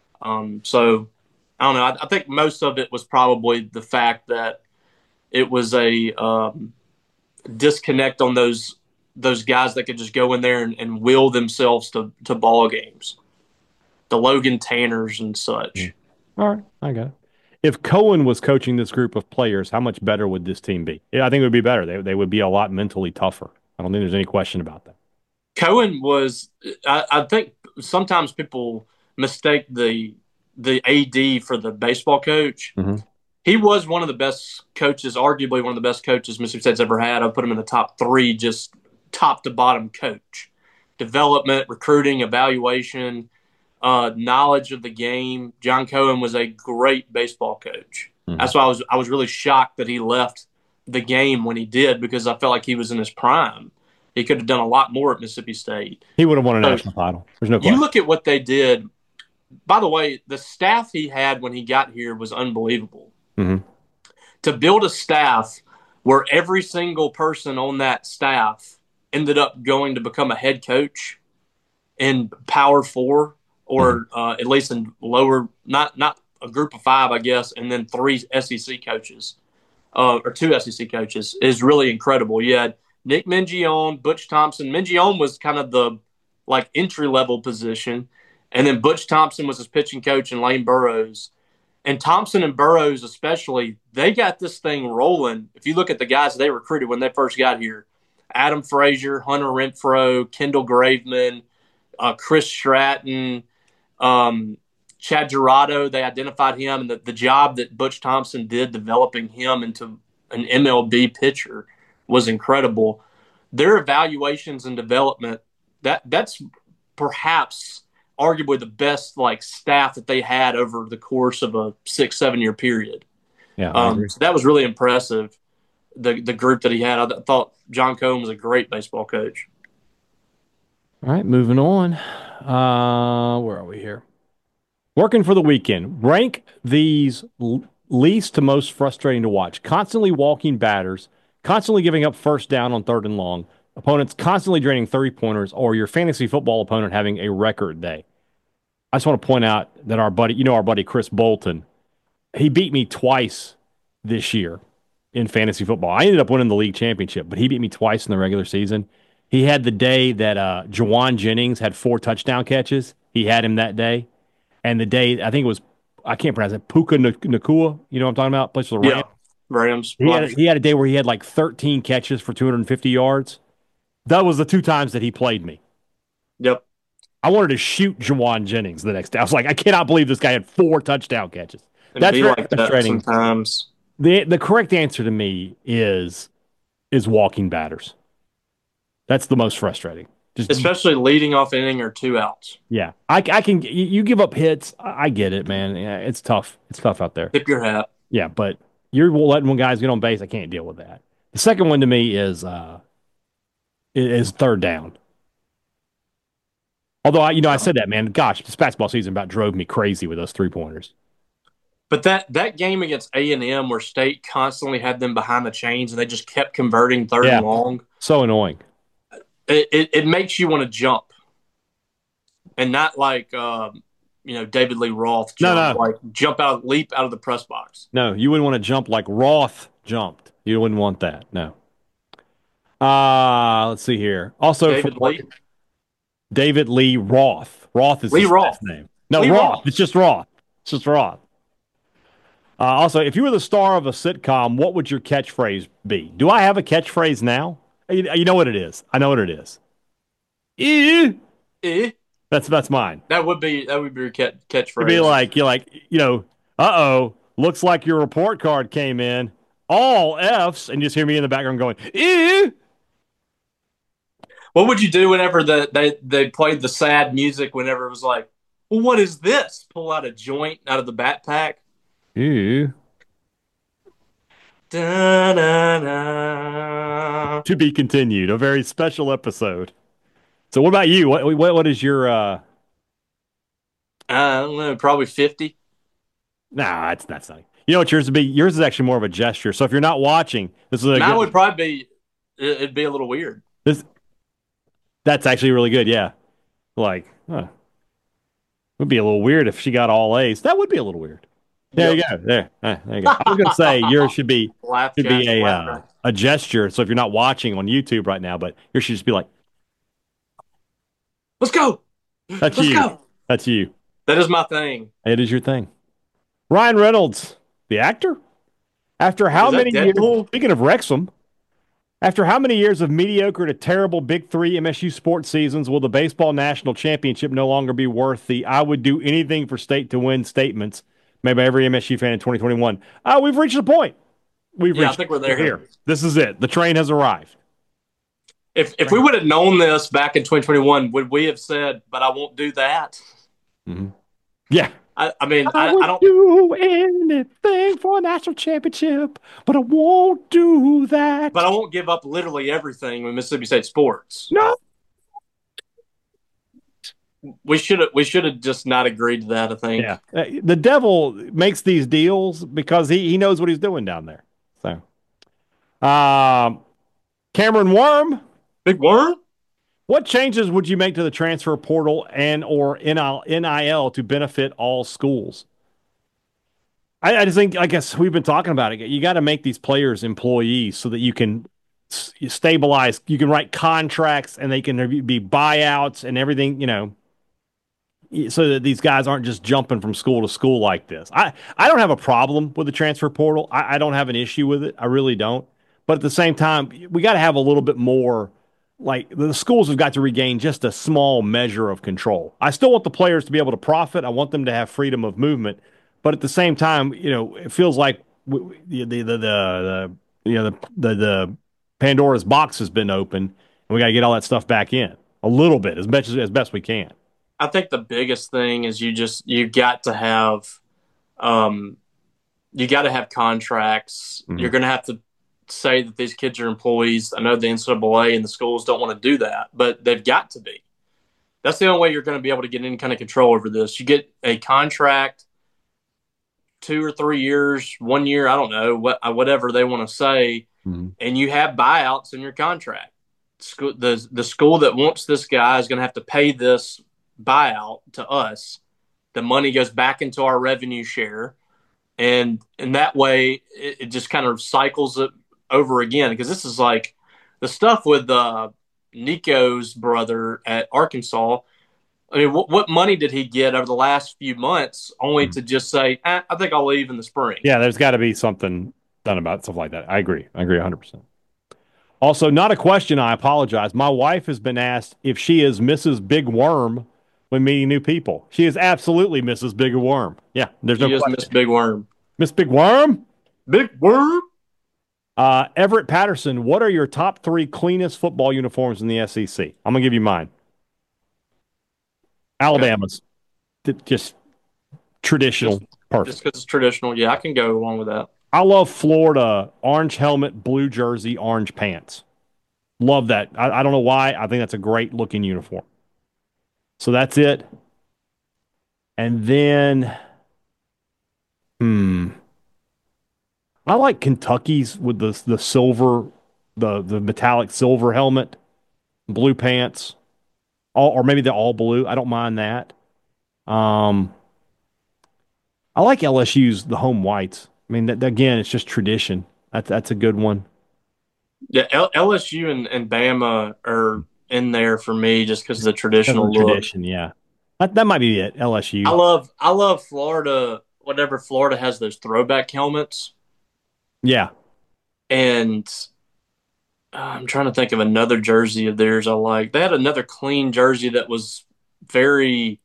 So I don't know. I think most of it was probably the fact that it was a disconnect on those guys that could just go in there and will themselves to ball games. The Logan Tanners and such. All right, I got it. If Cohen was coaching this group of players, how much better would this team be? Yeah, I think it would be better. They would be a lot mentally tougher. I don't think there's any question about that. Cohen was, I think sometimes people mistake the AD for the baseball coach. Mm-hmm. He was one of the best coaches, arguably one of the best coaches Mississippi State's ever had. I'd put him in the top 3, just top to bottom coach. Development, recruiting, evaluation, knowledge of the game. John Cohen was a great baseball coach. Mm-hmm. That's why I was really shocked that he left the game when he did, because I felt like he was in his prime. He could have done a lot more at Mississippi State. He would have won a national title. There's no question. You look at what they did. By the way, the staff he had when he got here was unbelievable. Mm-hmm. To build a staff where every single person on that staff ended up going to become a head coach in Power 4, or at least in lower, not a group of 5, I guess, and then 3 SEC coaches, or 2 SEC coaches, is really incredible. You had Nick Mingione, Butch Thompson. Mingione was kind of the entry-level position, and then Butch Thompson was his pitching coach, and Lane Burroughs. And Thompson and Burroughs especially, they got this thing rolling. If you look at the guys they recruited when they first got here, Adam Frazier, Hunter Renfro, Kendall Graveman, Chris Stratton, Chad Gerardo, they identified him, and the job that Butch Thompson did developing him into an MLB pitcher was incredible. Their evaluations and development, that's perhaps arguably the best staff that they had over the course of a 6-7 year period. Yeah, so that was really impressive. The group that he had, I thought John Cohen was a great baseball coach. All right, moving on. Where are we here? Working for the weekend. Rank these least to most frustrating to watch. Constantly walking batters, constantly giving up first down on 3rd and long, opponents constantly draining 30-pointers, or your fantasy football opponent having a record day. I just want to point out that our buddy Chris Bolton, he beat me twice this year in fantasy football. I ended up winning the league championship, but he beat me twice in the regular season. He had the day that Jawan Jennings had 4 touchdown catches. He had him that day. And the day, I think it was, I can't pronounce it, Puka Nakua, you know what I'm talking about? Plays for the Rams. Yeah, Rams. He had a day where he had 13 catches for 250 yards. That was the 2 times that he played me. Yep. I wanted to shoot Jawan Jennings the next day. I was like, I cannot believe this guy had 4 touchdown catches. That's very frustrating. Sometimes. The correct answer to me is walking batters. That's the most frustrating. Especially leading off inning or 2 outs. Yeah. I can, you give up hits. I get it, man. Yeah, it's tough. It's tough out there. Tip your hat. Yeah, but you're letting guys get on base. I can't deal with that. The second one to me is 3rd down. Although I said that, man. Gosh, this basketball season about drove me crazy with those 3-pointers. But that game against A&M where State constantly had them behind the chains and they just kept converting 3rd and long. So annoying. It makes you want to jump, and not David Lee Roth jump leap out of the press box. No, you wouldn't want to jump like Roth jumped. You wouldn't want that. No. Let's see here. Also, David Lee Roth. Roth is his last name. No, Roth. It's just Roth. It's just Roth. Also, if you were the star of a sitcom, what would your catchphrase be? Do I have a catchphrase now? You know what it is. I know what it is. That's mine. That would be your catchphrase. It'd be looks like your report card came in. All F's, and just hear me in the background going, What would you do whenever they played the sad music? Whenever it was like, well, what is this? Pull out a joint out of the backpack. Ew. Da-da-da. To be continued. A very special episode. So, what about you? What is your I don't know, probably 50. Nah, that's not. You know what yours would be? Yours is actually more of a gesture. So if you're not watching, this is a Mine would good. probably be. It'd be a little weird. This that's actually really good. Yeah, like would be a little weird if she got all A's. That would be a little weird. There Yep. you go. There you go. I was gonna say yours Laugh should be track, laugh track. a gesture. So if you're not watching on YouTube right now, but yours should just be like, Let's go. "That's Let's you. go. That's you. That is my thing. It is your thing." Ryan Reynolds, the actor, after how Is that many years? Deadpool? Speaking of Wrexham, after how many years of mediocre to terrible Big Three MSU sports seasons will the baseball national championship no longer be worth the "I would do anything for state to win" statements made by every MSU fan in 2021? We've reached the point. Yeah, I think we're there. Here. This is it. The train has arrived. If we would have known this back in 2021, would we have said, "But I won't do that"? Mm-hmm. Yeah. I mean, I I would don't. do anything for a national championship, but I won't do that. But I won't give up literally everything with Mississippi State sports. No. We should have just not agreed to that. I think. Yeah. The devil makes these deals because he knows what he's doing down there. So, Cameron Worm, Big Worm. what changes would you make to the transfer portal and or NIL to benefit all schools? I just think, I guess we've been talking about it. You got to make these players employees so that you can stabilize. You can write contracts and they can be buyouts and everything, so that these guys aren't just jumping from school to school like this. I don't have a problem with the transfer portal. I don't have an issue with it. I really don't. But at the same time, we got to have a little bit more. Like the schools have got to regain just a small measure of control. I still want the players to be able to profit. I want them to have freedom of movement. But at the same time, it feels like the Pandora's box has been opened, and we got to get all that stuff back in a little bit as best we can. I think the biggest thing is you got to have um, you got to have contracts. Mm-hmm. You're going to have to say that these kids are employees. I know the NCAA and the schools don't want to do that, but they've got to be. That's the only way you're going to be able to get any kind of control over this. You get a contract, 2 or 3 years, 1 year, I don't know, whatever they want to say, mm-hmm. and you have buyouts in your contract. The school that wants this guy is going to have to pay this buyout to us. The money goes back into our revenue share, and that way it just kind of cycles it over again. Because this is like the stuff with Nico's brother at Arkansas. I mean, what money did he get over the last few months only to just say, I think I'll leave in the spring? Yeah, there's got to be something done about stuff like that. I agree 100%. Also, not a question, I apologize. My wife has been asked if she is Mrs. Big Worm when meeting new people. She is absolutely Mrs. Big Worm. Yeah, there's no question. Miss Big Worm. Miss Big Worm? Big Worm? Everett Patterson, what are your top 3 cleanest football uniforms in the SEC? I'm going to give you mine. Alabama's. Just traditional. Perfect. Just because it's traditional. Yeah, I can go along with that. I love Florida, orange helmet, blue jersey, orange pants. Love that. I don't know why. I think that's a great looking uniform. So that's it. And then, I like Kentucky's with the silver, the metallic silver helmet, blue pants, or maybe the all blue. I don't mind that. I like LSU's the home whites. I mean, again, it's just tradition. That's a good one. Yeah, LSU and Bama are in there for me just because of the traditional look. Tradition, yeah. That might be it. LSU. I love Florida. Whenever Florida has those throwback helmets. Yeah. And I'm trying to think of another jersey of theirs I like. They had another clean jersey that was very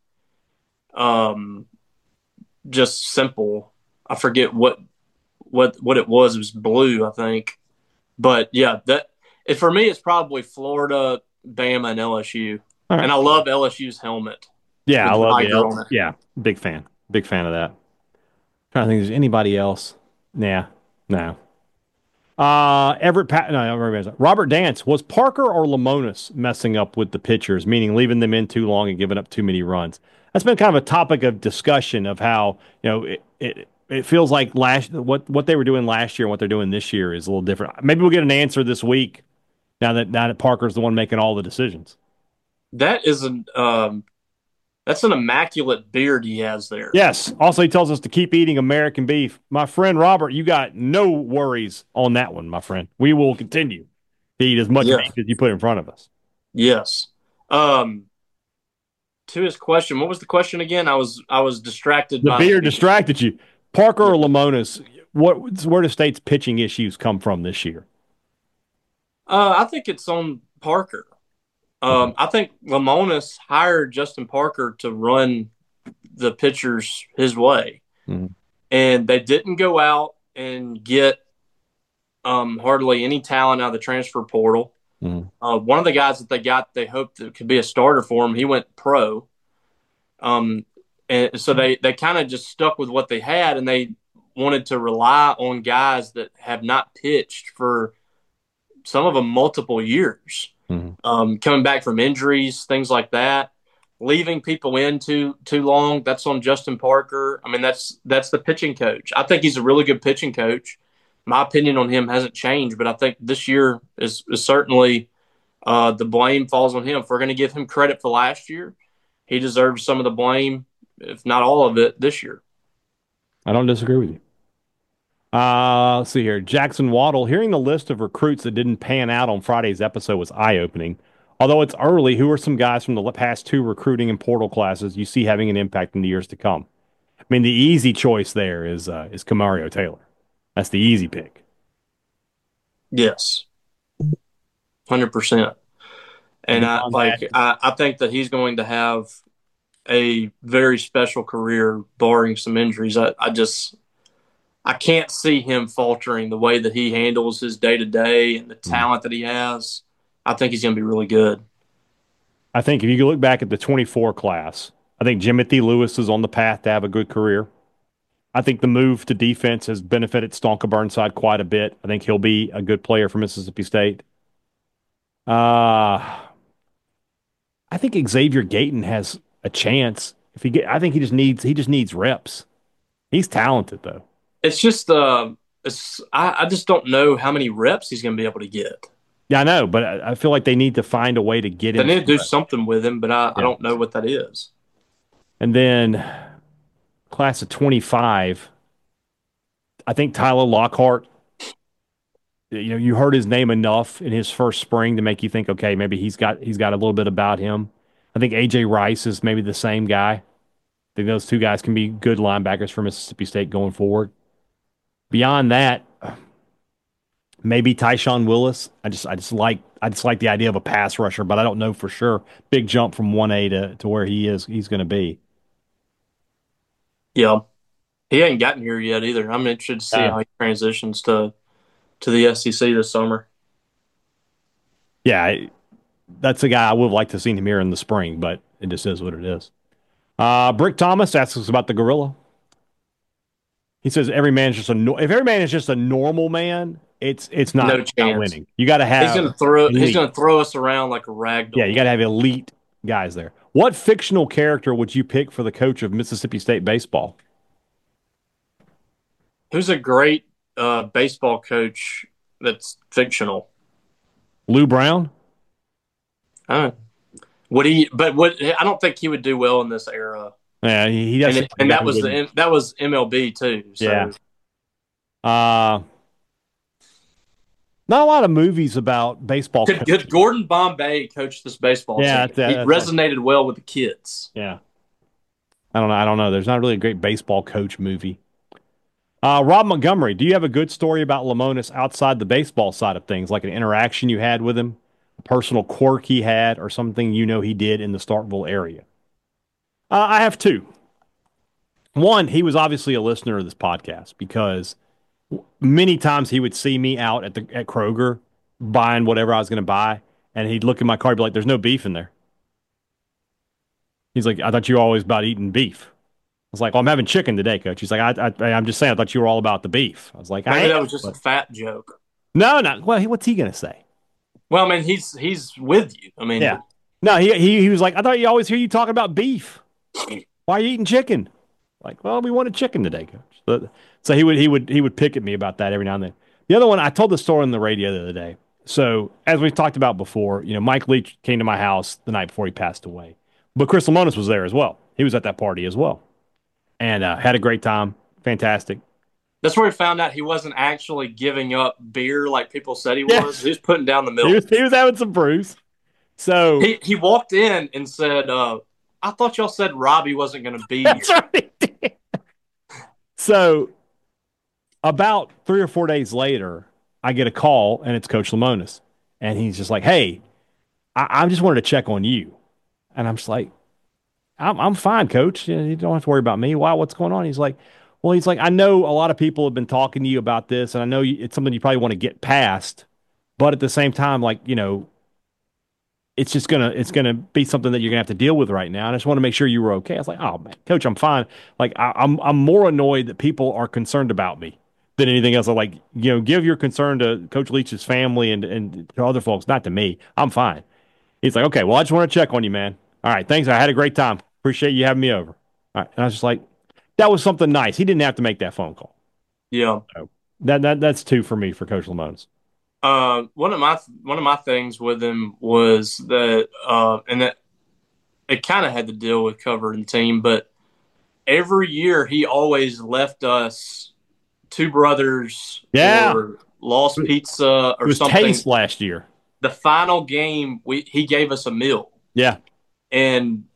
just simple. I forget what it was. It was blue, I think. But yeah, for me it's probably Florida, Bama, and LSU. Right. And I love LSU's helmet. Yeah, I love it. Yeah, big fan. Big fan of that. Trying to think if there's anybody else. Nah, no. Robert Dance, was Parker or Lemonis messing up with the pitchers, meaning leaving them in too long and giving up too many runs? That's been kind of a topic of discussion of how, it feels like what they were doing last year and what they're doing this year is a little different. Maybe we'll get an answer this week now that Parker's the one making all the decisions. That is that's an immaculate beard he has there. Yes. Also, he tells us to keep eating American beef. My friend Robert, you got no worries on that one, my friend. We will continue to eat as much beef as you put in front of us. Yes. To his question, what was the question again? I was distracted. The beard distracted you. Parker or Lemonis, where do State's pitching issues come from this year? I think it's on Parker. I think Lemonis hired Justin Parker to run the pitchers his way, and they didn't go out and get hardly any talent out of the transfer portal. One of the guys that they got, they hoped that could be a starter for him. He went pro, and so they kind of just stuck with what they had, and they wanted to rely on guys that have not pitched for some of them multiple years. Coming back from injuries, things like that, leaving people in too long. That's on Justin Parker. I mean, that's the pitching coach. I think he's a really good pitching coach. My opinion on him hasn't changed, but I think this year is certainly the blame falls on him. If we're going to give him credit for last year, he deserves some of the blame, if not all of it, this year. I don't disagree with you. Let's see here. Jackson Waddle, hearing the list of recruits that didn't pan out on Friday's episode was eye-opening. Although it's early, who are some guys from the past two recruiting and portal classes you see having an impact in the years to come? I mean, the easy choice there is Kamario Taylor. That's the easy pick. Yes, 100%. And I think that he's going to have a very special career, barring some injuries. I can't see him faltering the way that he handles his day-to-day and the talent that he has. I think he's going to be really good. I think if you look back at the 24 class, I think Jimothy Lewis is on the path to have a good career. I think the move to defense has benefited Stonka Burnside quite a bit. I think he'll be a good player for Mississippi State. I think Xavier Gayton has a chance. I think he just needs reps. He's talented though. It's just I just don't know how many reps he's going to be able to get. Yeah, I know, but I feel like they need to find a way to get him. They need to do something with him, but I don't know what that is. And then class of 25, I think Tyler Lockhart, you heard his name enough in his first spring to make you think, okay, maybe he's got a little bit about him. I think A.J. Rice is maybe the same guy. I think those two guys can be good linebackers for Mississippi State going forward. Beyond that, maybe Tyshawn Willis. I just like the idea of a pass rusher, but I don't know for sure. Big jump from 1A to where he's going to be. Yeah, he ain't gotten here yet either. I'm interested to see how he transitions to the SEC this summer. Yeah, that's a guy I would have liked to have seen him here in the spring, but it just is what it is. Brick Thomas asks us about the gorilla. He says if every man is just a normal man, it's not, no chance. Not winning. You got to have. He's going to throw us around like a rag doll. Yeah, you got to have elite guys there. What fictional character would you pick for the coach of Mississippi State baseball? Who's a great baseball coach that's fictional? Lou Brown. Would he? But I don't think he would do well in this era. Yeah, he doesn't. And that was MLB too. So. Yeah. Not a lot of movies about baseball. Could Gordon Bombay coach this baseball team? He resonated well with the kids. Yeah. I don't know. There's not really a great baseball coach movie. Rob Montgomery, do you have a good story about Lemonis outside the baseball side of things, like an interaction you had with him, a personal quirk he had, or something he did in the Starkville area? I have two. One, he was obviously a listener of this podcast because many times he would see me out at Kroger buying whatever I was going to buy, and he'd look at my cart and be like, "There's no beef in there." He's like, "I thought you were always about eating beef." I was like, "Well, I'm having chicken today, Coach." He's like, "I'm just saying, I thought you were all about the beef." I was like, Maybe that was just a fat joke. No, no. Well, what's he going to say? Well, I mean, he's with you. I mean, Yeah. No, he was like, I thought you always hear you talking about beef. Why are you eating chicken? Like, well, we wanted chicken today, coach. So he would pick at me about that every now and then. The other one, I told the story on the radio the other day. So as we've talked about before, Mike Leach came to my house the night before he passed away, but Chris Lemonis was there as well. He was at that party as well, and had a great time. Fantastic. that's where he found out he wasn't actually giving up beer like people said he was. Yes. He was putting down the He milk. was having some brews. So He walked in and said, "I thought y'all said Robbie wasn't going to be that's here." right. So about 3 or 4 days later, I get a call and it's Coach Lemonis. And he's just like, hey, I just wanted to check on you. And I'm just like, I'm fine, coach. You don't have to worry about me. Why? What's going on? He's like, well, I know a lot of people have been talking to you about this, and I know it's something you probably want to get past. But at the same time, it's gonna be something that you're gonna have to deal with right now. And I just want to make sure you were okay. I was like, oh man, coach, I'm fine. Like I'm more annoyed that people are concerned about me than anything else. I'm like, give your concern to Coach Leach's family and to other folks, not to me. I'm fine. He's like, okay, well, I just want to check on you, man. All right, thanks. I had a great time. Appreciate you having me over. All right, and I was just like, that was something nice. He didn't have to make that phone call. Yeah. So that's two for me for Coach Lamones. One of my things with him was that, and that it kind of had to deal with covering the team, but every year he always left us Two Brothers or Lost Pizza or it was something. Taste last year. The final game, he gave us a meal. Yeah. And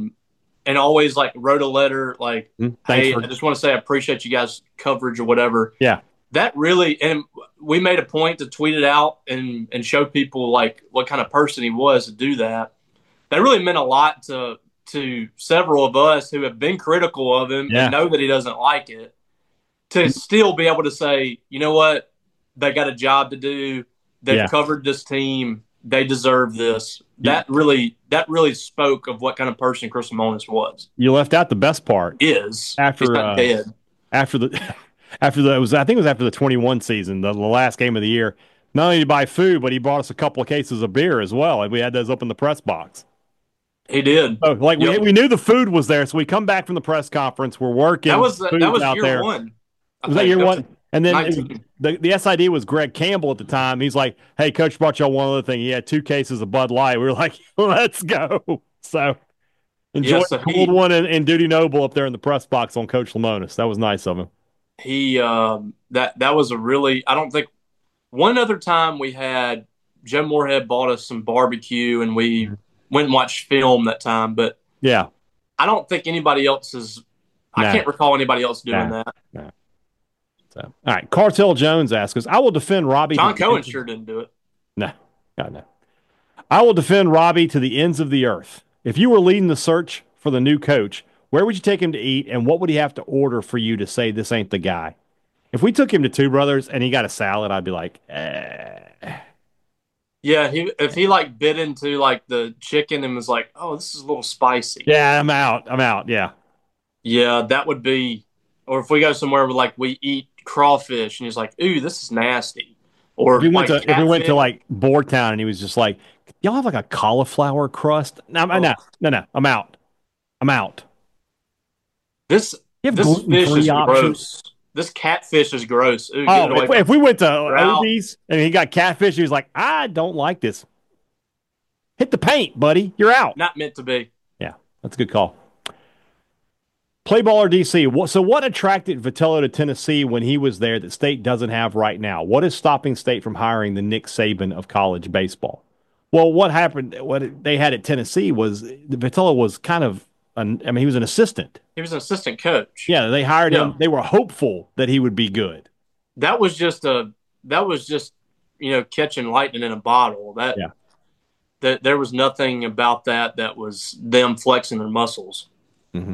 always like wrote a letter like, hey, I just want to say I appreciate you guys' coverage or whatever. Yeah. That really, and we made a point to tweet it out and show people like what kind of person he was to do that. That really meant a lot to several of us who have been critical of him and know that he doesn't like it, to still be able to say, you know what, they got a job to do. They've covered this team. They deserve this. That really spoke of what kind of person Chris Lemonis was. You left out the best part. He's not dead. After the I think it was after the 21 season, the last game of the year. Not only did he buy food, but he brought us a couple of cases of beer as well, and we had those up in the press box. He did. So, we knew the food was there, so we come back from the press conference. We're working. That was year there. one. Was that year one? And then the SID was Greg Campbell at the time. He's like, "Hey, coach brought y'all one other thing. He had 2 cases of Bud Light." We were like, "Let's go!" So enjoy the cold one in Duty Noble up there in the press box on Coach Lemonis. That was nice of him. He that was a really, I don't think, one other time we had Joe Moorhead bought us some barbecue and we went and watched film that time, but yeah, I don't think anybody else is. I can't recall anybody else doing that. No. So, all right, Cartel Jones asks us, I will defend Robbie. John Cohen sure didn't do it. No. I will defend Robbie to the ends of the earth. If you were leading the search for the new coach, where would you take him to eat, and what would he have to order for you to say this ain't the guy? If we took him to Two Brothers and he got a salad, I'd be like, Yeah, if he like bit into like the chicken and was like, oh, this is a little spicy. Yeah, I'm out. Yeah. Yeah, that would be. Or if we go somewhere where like we eat crawfish and he's like, ooh, this is nasty. Or if we went to like Boardtown and he was just like, y'all have like a cauliflower crust? No, I'm out. This fish is gross. This catfish is gross. Ooh, if we went to Obies and he got catfish, he was like, I don't like this. Hit the paint, buddy. You're out. Not meant to be. Yeah, that's a good call. Playballer DC. So what attracted Vitello to Tennessee when he was there that State doesn't have right now? What is stopping State from hiring the Nick Saban of college baseball? Well, what happened, what they had at Tennessee was Vitello was kind of, he was an assistant. He was an assistant coach. Yeah, they hired him. They were hopeful that he would be good. That was just catching lightning in a bottle. That there was nothing about that was them flexing their muscles. Mm-hmm.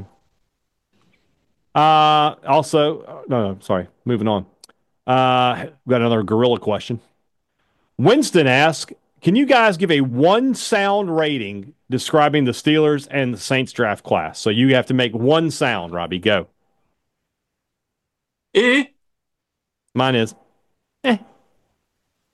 Sorry. Moving on. Got another gorilla question. Winston asks, can you guys give a 1 sound rating describing the Steelers and the Saints draft class? So you have to make 1 sound, Robbie. Go. Eh. Mine is, eh.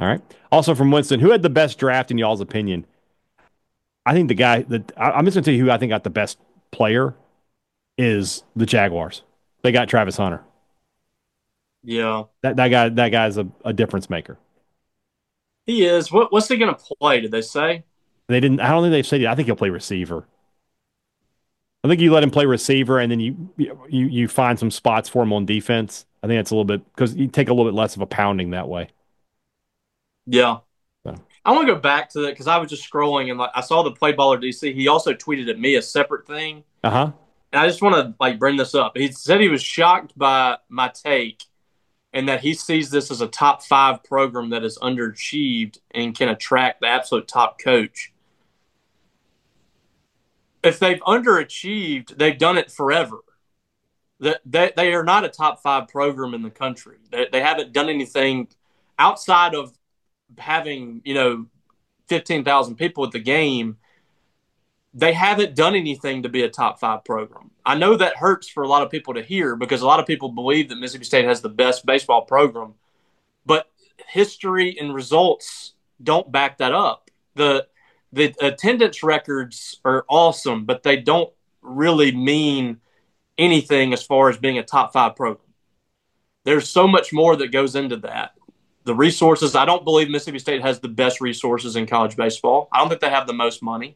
All right. Also from Winston, who had the best draft in y'all's opinion? I think the guy that I'm just going to tell you who I think got the best player is the Jaguars. They got Travis Hunter. Yeah. That guy's a difference maker. He is. What's he going to play? Did they say? They didn't. I don't think they've said it. I think he'll play receiver. I think you let him play receiver, and then you find some spots for him on defense. I think that's a little bit because you take a little bit less of a pounding that way. Yeah. So. I want to go back to that because I was just scrolling and I saw the Play Baller DC. He also tweeted at me a separate thing. And I just want to bring this up. He said he was shocked by my take and that he sees this as a top 5 program that is underachieved and can attract the absolute top coach. If they've underachieved, they've done it forever. They are not a top 5 program in the country. They haven't done anything outside of having 15,000 people at the game. They haven't done anything to be a top 5 program. I know that hurts for a lot of people to hear because a lot of people believe that Mississippi State has the best baseball program, but history and results don't back that up. The attendance records are awesome, but they don't really mean anything as far as being a top 5 program. There's so much more that goes into that. The resources, I don't believe Mississippi State has the best resources in college baseball. I don't think they have the most money.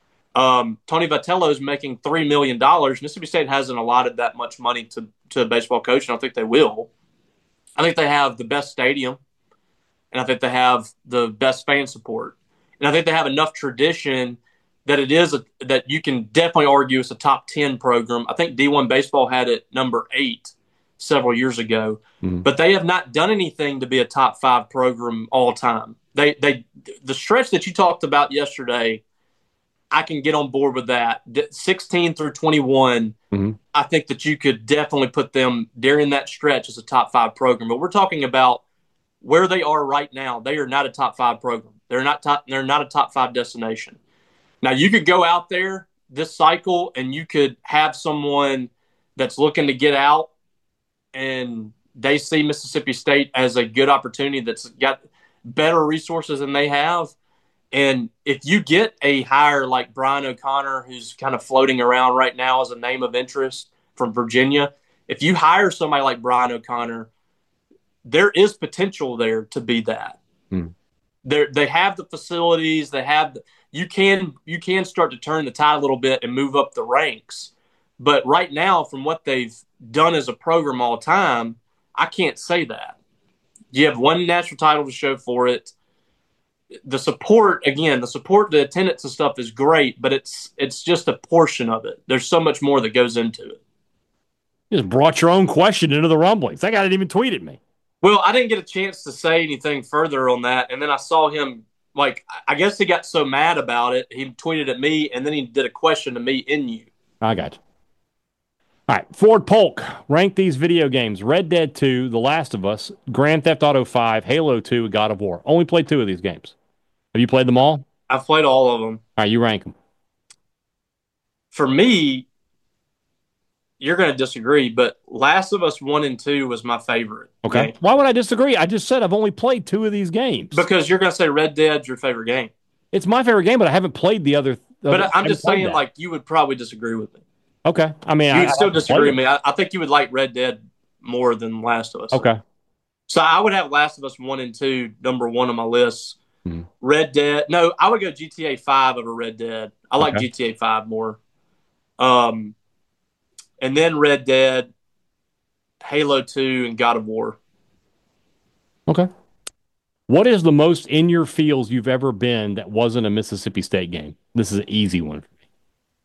Tony Vitello is making $3 million. Mississippi State hasn't allotted that much money to a baseball coach, and I don't think they will. I think they have the best stadium, and I think they have the best fan support. And I think they have enough tradition that that you can definitely argue it's a top 10 program. I think D1 Baseball had it number 8 several years ago, but they have not done anything to be a top 5 program all time. The stretch that you talked about yesterday, I can get on board with that. 16 through 21, I think that you could definitely put them during that stretch as a top 5 program. But we're talking about where they are right now. They are not a top 5 program. They're not a top 5 destination. Now you could go out there this cycle and you could have someone that's looking to get out and they see Mississippi State as a good opportunity that's got better resources than they have. And if you get a hire like Brian O'Connor, who's kind of floating around right now as a name of interest from Virginia, if you hire somebody like Brian O'Connor, there is potential there to be that. They have the facilities. You can start to turn the tide a little bit and move up the ranks. But right now, from what they've done as a program all time, I can't say that. You have one national title to show for it. The support, the attendance and stuff is great, but it's just a portion of it. There's so much more that goes into it. You just brought your own question into the rumblings. That guy didn't even tweet at me. Well, I didn't get a chance to say anything further on that, and then I saw him, I guess he got so mad about it, he tweeted at me, and then he did a question to me in you. I got you. All right, Ford Polk, rank these video games. Red Dead 2, The Last of Us, Grand Theft Auto 5, Halo 2, and God of War. Only played 2 of these games. Have you played them all? I've played all of them. All right, you rank them. For me, you're going to disagree, but Last of Us 1 and 2 was my favorite. Okay. Game. Why would I disagree? I just said I've only played 2 of these games. Because you're going to say Red Dead's your favorite game. It's my favorite game, but I haven't played the other. But I'm just saying, you would probably disagree with me. Okay. I mean, you would still disagree with me. I think you would like Red Dead more than Last of Us. Okay. So I would have Last of Us 1 and 2 number 1 on my list. Red Dead. No, I would go GTA 5 over Red Dead. I like GTA 5 more. And then Red Dead, Halo 2, and God of War. Okay. What is the most in your feels you've ever been that wasn't a Mississippi State game? This is an easy one for me.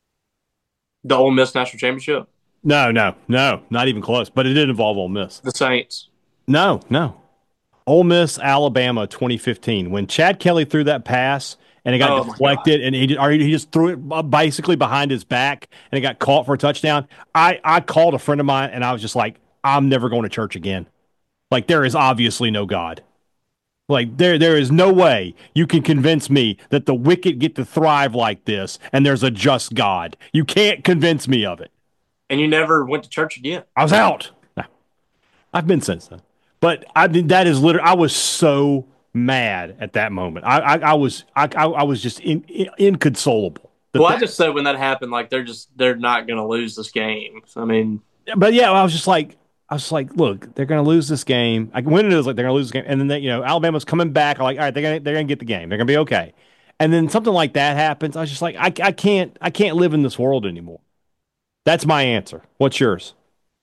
The Ole Miss National Championship? No, not even close. But it did involve Ole Miss. The Saints? No. Ole Miss, Alabama, 2015. When Chad Kelly threw that pass and it got deflected, and he just threw it basically behind his back, and it got caught for a touchdown. I called a friend of mine, and I was just like, I'm never going to church again. Like, there is obviously no God. Like, there is no way you can convince me that the wicked get to thrive like this, and there's a just God. You can't convince me of it. And you never went to church again? I was out. No. I've been since then. But that is literally, I was so mad at that moment. I was just inconsolable. Well, I just said when that happened, like they're not going to lose this game. I mean, but yeah, I was like, look, they're going to lose this game. Like when it is like they're going to lose this game, and then Alabama's coming back. I'm like, all right, they're going to get the game. They're going to be okay. And then something like that happens. I was just like, I can't live in this world anymore. That's my answer. What's yours?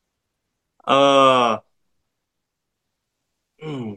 Hmm.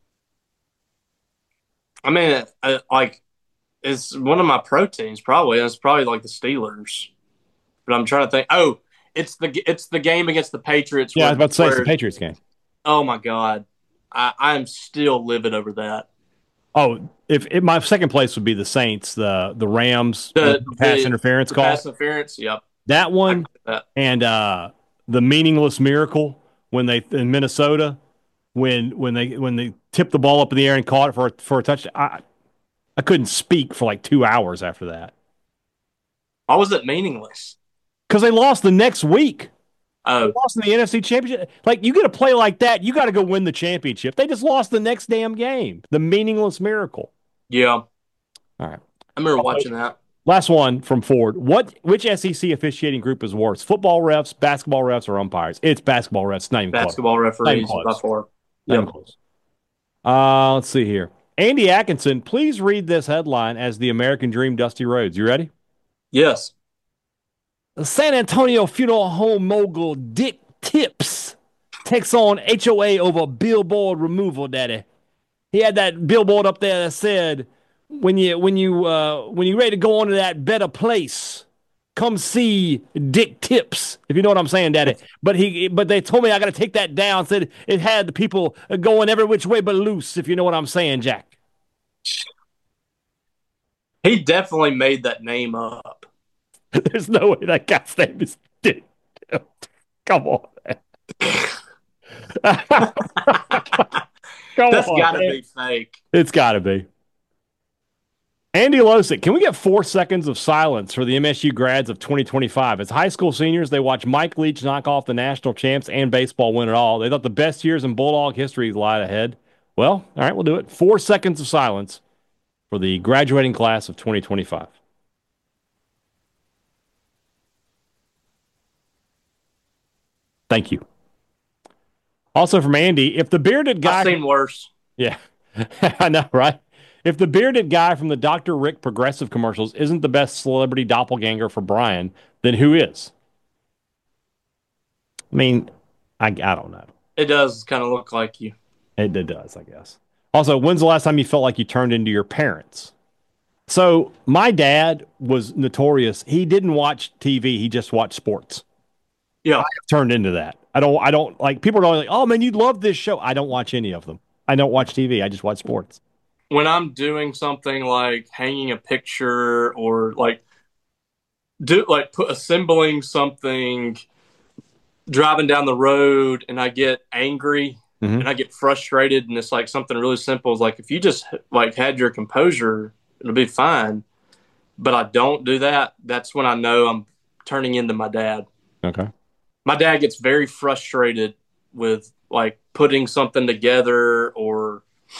I mean, like it's one of my proteins probably. It's probably like the Steelers, but I'm trying to think. Oh, it's the game against the Patriots. Yeah, I was about to say it's the Patriots game. Oh my God, I'm still livid over that. Oh, if my second place would be the Saints, the Rams, the pass interference call. Pass interference, yep. That one and the meaningless miracle when they in Minnesota when they tipped the ball up in the air and caught it for a touchdown. I couldn't speak for like 2 hours after that. Why was it meaningless? Because they lost the next week. Oh, they lost in the NFC Championship. Like you get a play like that, you got to go win the championship. They just lost the next damn game. The meaningless miracle. Yeah. All right. I remember watching that. Last one from Ford. Which SEC officiating group is worse? Football refs, basketball refs, or umpires? It's basketball refs. Not even basketball close. referees by far. Yep. Let's see here. Andy Atkinson, please read this headline as the American Dream Dusty Rhodes. You ready? Yes. The San Antonio funeral home mogul Dick Tips takes on HOA over billboard removal, daddy. He had that billboard up there that said, when you ready to go on to that better place, come see Dick Tips, if you know what I'm saying, daddy. But they told me I got to take that down. Said it had the people going every which way but loose, if you know what I'm saying, Jack. He definitely made that name up. There's no way that guy's name is Dick Tips. Come on. That's got to be fake. It's got to be. Andy Losick, can we get 4 seconds of silence for the MSU grads of 2025? As high school seniors, they watched Mike Leach knock off the national champs and baseball win it all. They thought the best years in Bulldog history lied ahead. Well, all right, we'll do it. 4 seconds of silence for the graduating class of 2025. Thank you. Also from Andy, if the bearded guy... I've seen worse. Yeah, I know, right? If the bearded guy from the Dr. Rick Progressive commercials isn't the best celebrity doppelganger for Brian, then who is? I mean, I don't know. It does kind of look like you. It does, I guess. Also, when's the last time you felt like you turned into your parents? So my dad was notorious. He didn't watch TV. He just watched sports. Yeah. I turned into that. I don't like people are like, oh man, you'd love this show. I don't watch any of them. I don't watch TV. I just watch sports. When I'm doing something like hanging a picture or assembling something, driving down the road, and I get angry and I get frustrated, and it's like something really simple. It's like if you just like had your composure, it'll be fine. But I don't do that. That's when I know I'm turning into my dad. Okay. My dad gets very frustrated with like putting something together or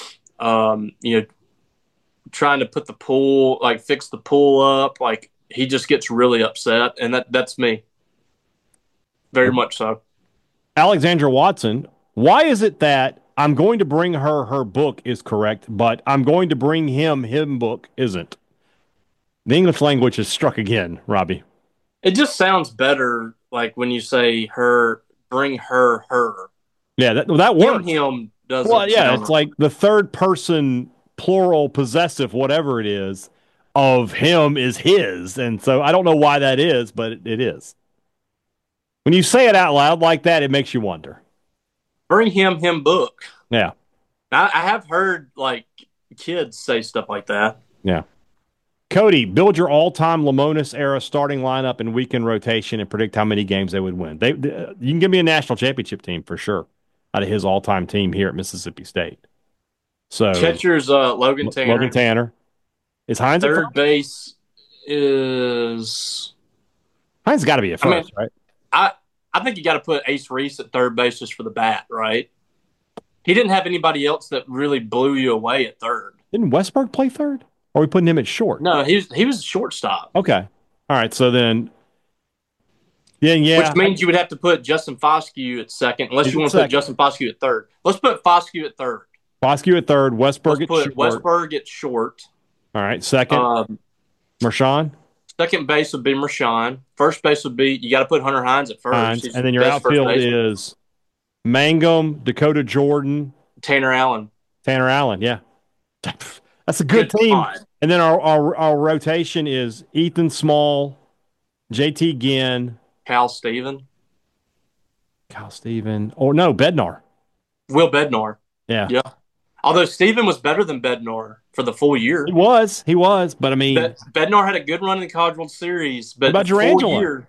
trying to put the pool, like fix the pool up. Like he just gets really upset, and that's me. Very much so. Alexandra Watson, why is it that I'm going to bring her book is correct, but I'm going to bring him book isn't? The English language is struck again, Robbie. It just sounds better like when you say her, bring her. Yeah, that works. Him doesn't. Well, yeah, it's like the third person plural possessive, whatever it is, of him is his. And so I don't know why that is, but it is. When you say it out loud like that, it makes you wonder. Bring him book. Yeah. I have heard like kids say stuff like that. Yeah. Cody, build your all-time Lemonis era starting lineup and weekend rotation and predict how many games they would win. You can give me a national championship team for sure out of his all-time team here at Mississippi State. So catcher's Logan Tanner. Logan Tanner. Is Hines third base? Is Hines got to be at first, right? I think you got to put Ace Reese at third base just for the bat, right? He didn't have anybody else that really blew you away at third. Didn't Westberg play third? Or are we putting him at short? No, he was a shortstop. Okay. All right. So then, yeah. Which means you would have to put Justin Foscue at second, unless you want to put Justin Foscue at third. Let's put Foscue at third. Foscue at third. Westberg at short. Westberg at short. All right. Second. Marshawn. Second base would be Marshawn. First base would be, you got to put Hunter Hines at first. And then your outfield is Mangum, Dakota Jordan, Tanner Allen. Yeah. That's a good team. Pod. And then our rotation is Ethan Small, JT Ginn, Kyle Steven. Oh, no, Bednar. Will Bednar. Yeah. Yeah. Although Steven was better than Bednar for the full year. He was. But I mean, Bednar had a good run in the College World Series. But what about Durangelo?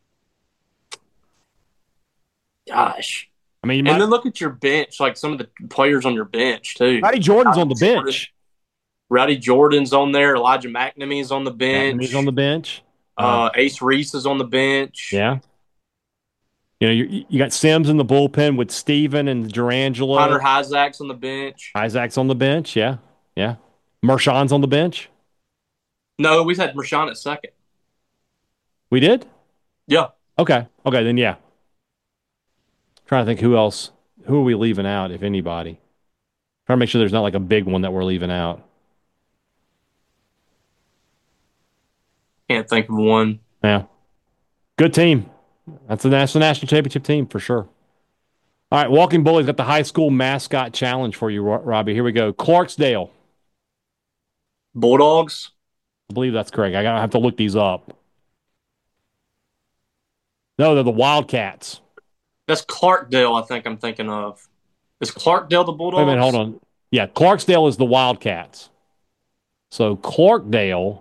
Gosh. I mean, and then look at your bench, like some of the players on your bench, too. Rowdy Jordan's on the bench. Rowdy Jordan's on there. Elijah McNamee's on the bench. McNamee's on the bench. Ace Reese is on the bench. Yeah. You know, you got Sims in the bullpen with Steven and Durangelo. Hunter Isaac's on the bench. Yeah. Marshawn's on the bench. No, we had Marshawn at second. We did? Yeah. Okay, then yeah. Trying to think who else. Who are we leaving out, if anybody? Trying to make sure there's not like a big one that we're leaving out. Can't think of one. Yeah. Good team. That's the national championship team for sure. All right, Walking Bullies got the high school mascot challenge for you, Robbie. Here we go. Clarksdale. Bulldogs? I believe that's correct. I have to look these up. No, they're the Wildcats. That's Clarkdale, I think I'm thinking of. Is Clarkdale the Bulldogs? Wait a minute, hold on. Yeah, Clarksdale is the Wildcats. So Clarkdale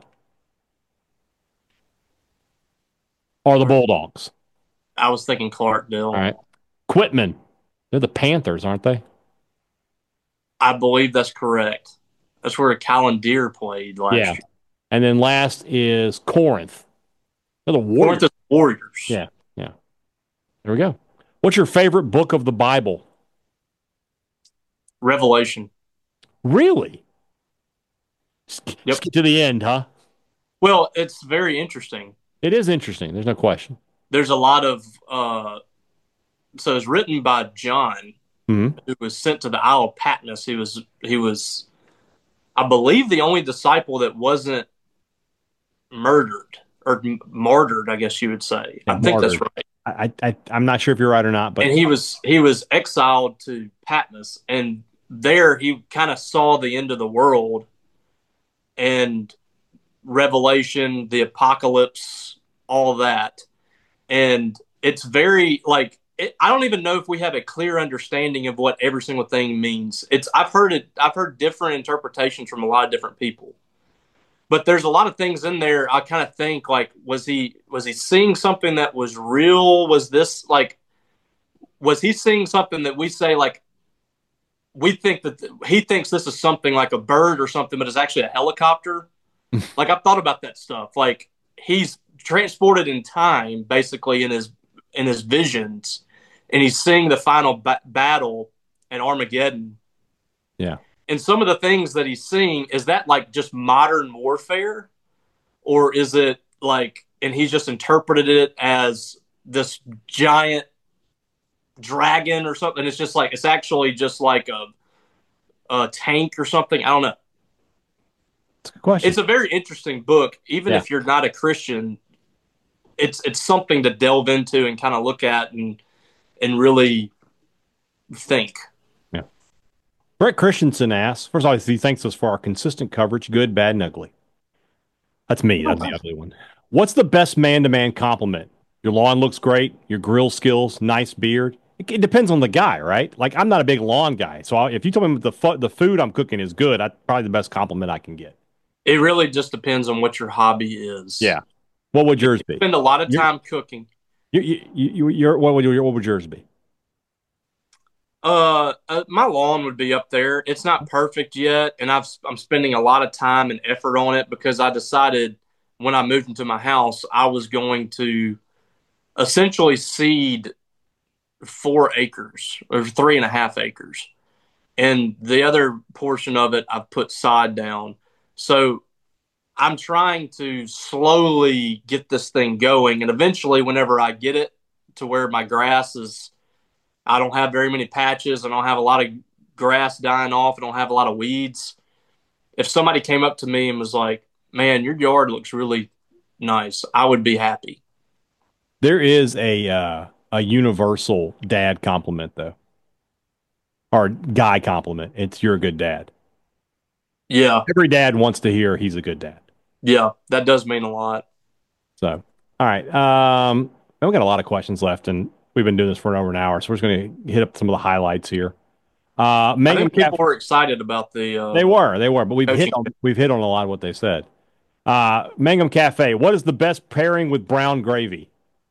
are the Bulldogs. I was thinking Clarkdale. All right. Quitman. They're the Panthers, aren't they? I believe that's correct. That's where Callan Deere played last year. And then last is Corinth. They're the Warriors. Corinth is Warriors. Yeah. There we go. What's your favorite book of the Bible? Revelation. Really? Just get to the end, huh? Well, it's very interesting. It is interesting. There's no question. There's a lot of so it's written by John, who was sent to the Isle of Patmos. He was, I believe, the only disciple that wasn't murdered or martyred, I guess you would say. I think that's right. I'm not sure if you're right or not, but and he was exiled to Patmos, and there he kind of saw the end of the world and Revelation, the apocalypse, all that. And it's very I don't even know if we have a clear understanding of what every single thing means. I've heard different interpretations from a lot of different people. But there's a lot of things in there I kind of think was he seeing something that was real? Was he seeing something that we say we think that he thinks this is something like a bird or something, but it's actually a helicopter? I've thought about that stuff. He's transported in time, basically in his visions, and he's seeing the final battle at Armageddon. Yeah. And some of the things that he's seeing, is that just modern warfare, or is it and he's just interpreted it as this giant dragon or something? It's just it's actually just a tank or something. I don't know. That's a good question. It's a very interesting book, even if you're not a Christian. It's something to delve into and kind of look at and really think. Yeah. Brett Christensen asks, first of all, he thanks us for our consistent coverage, good, bad, and ugly. That's me. That's the ugly one. What's the best man-to-man compliment? Your lawn looks great. Your grill skills, nice beard. It depends on the guy, right? I'm not a big lawn guy. So if you told me the food I'm cooking is good, that's probably the best compliment I can get. It really just depends on what your hobby is. Yeah. What would yours be? Spend a lot of time cooking. What would yours be? My lawn would be up there. It's not perfect yet, and I'm spending a lot of time and effort on it because I decided when I moved into my house I was going to essentially seed 4 acres or 3.5 acres, and the other portion of it I've put sod down. So I'm trying to slowly get this thing going, and eventually, whenever I get it to where my grass is, I don't have very many patches, I don't have a lot of grass dying off, I don't have a lot of weeds. If somebody came up to me and was like, "Man, your yard looks really nice," I would be happy. There is a universal dad compliment though, or guy compliment. It's you're a good dad. Yeah, Every dad wants to hear he's a good dad. yeah, that does mean a lot. So, all right. We've got a lot of questions left, and we've been doing this for over an hour, so we're just going to hit up some of the highlights here. I think people were excited about the. They were, but we've hit on a lot of what they said. Mangum Cafe, what is the best pairing with brown gravy?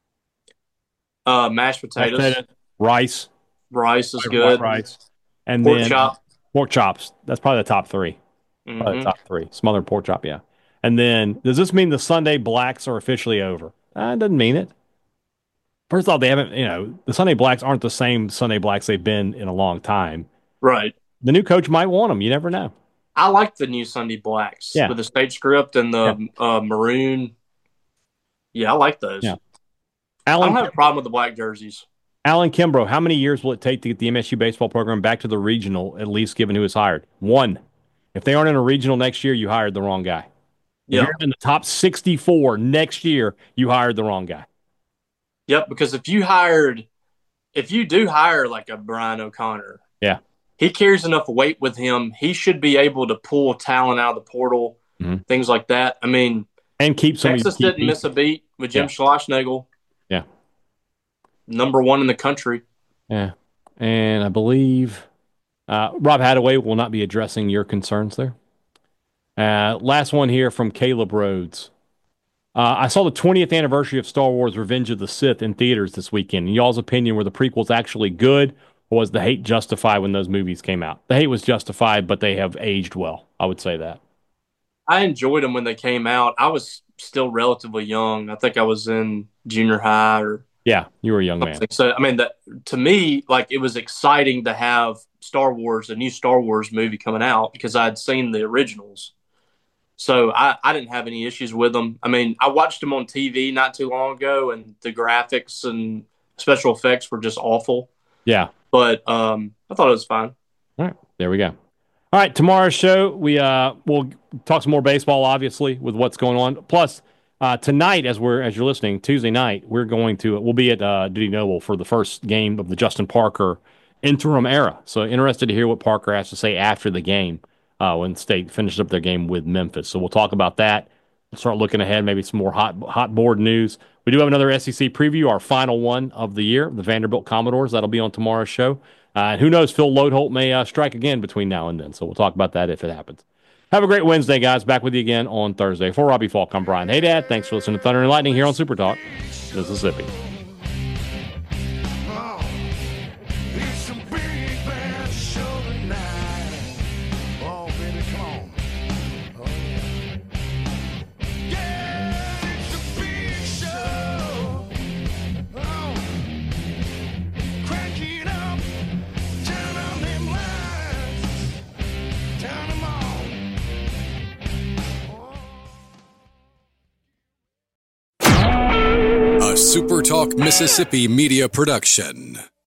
Mashed potatoes. Rice. Rice is good. Rice. And pork chop. Pork chops. That's probably the top three. Probably the top three. Smothered pork chop, yeah. And then, does this mean the Sunday Blacks are officially over? It doesn't mean it. First off, they haven't, the Sunday Blacks aren't the same Sunday Blacks they've been in a long time. Right. The new coach might want them. You never know. I like the new Sunday Blacks with the state script and the maroon. Yeah, I like those. Yeah. I don't have a problem with the black jerseys. Alan Kimbrough, how many years will it take to get the MSU baseball program back to the regional, at least given who is hired? 1. If they aren't in a regional next year, you hired the wrong guy. If you're in the top 64 next year, you hired the wrong guy. Yep, because if you do hire like a Brian O'Connor, he carries enough weight with him. He should be able to pull talent out of the portal, things like that. I mean, and keep Texas didn't miss a beat with Jim Schlossnagle. Yeah, number 1 in the country. Yeah, and I believe Rob Hadaway will not be addressing your concerns there. Last one here from Caleb Rhodes. I saw the 20th anniversary of Star Wars Revenge of the Sith in theaters this weekend. In y'all's opinion, were the prequels actually good, or was the hate justified when those movies came out? The hate was justified, but they have aged well. I would say that. I enjoyed them when they came out. I was still relatively young. I think I was in junior high or... Yeah, you were a young man. So, I mean, to me, like, it was exciting to have a new Star Wars movie coming out because I'd seen the originals. So I didn't have any issues with them. I mean, I watched them on TV not too long ago, and the graphics and special effects were just awful. Yeah. But I thought it was fine. All right, there we go. All right, tomorrow's show, we'll talk some more baseball, obviously, with what's going on. Plus, tonight, as you're listening, Tuesday night, we'll be at Dudy Noble for the first game of the Justin Parker interim era. So interested to hear what Parker has to say after the game when State finishes up their game with Memphis. So we'll talk about that. We'll start looking ahead, maybe some more hot board news. We do have another SEC preview, our final one of the year, the Vanderbilt Commodores. That'll be on tomorrow's show. And who knows, Phil Lodeholt may strike again between now and then. So we'll talk about that if it happens. Have a great Wednesday, guys. Back with you again on Thursday. For Robbie Falk, I'm Brian Haydad. Thanks for listening to Thunder and Lightning here on Super Talk, Mississippi. Super Talk Mississippi Media Production.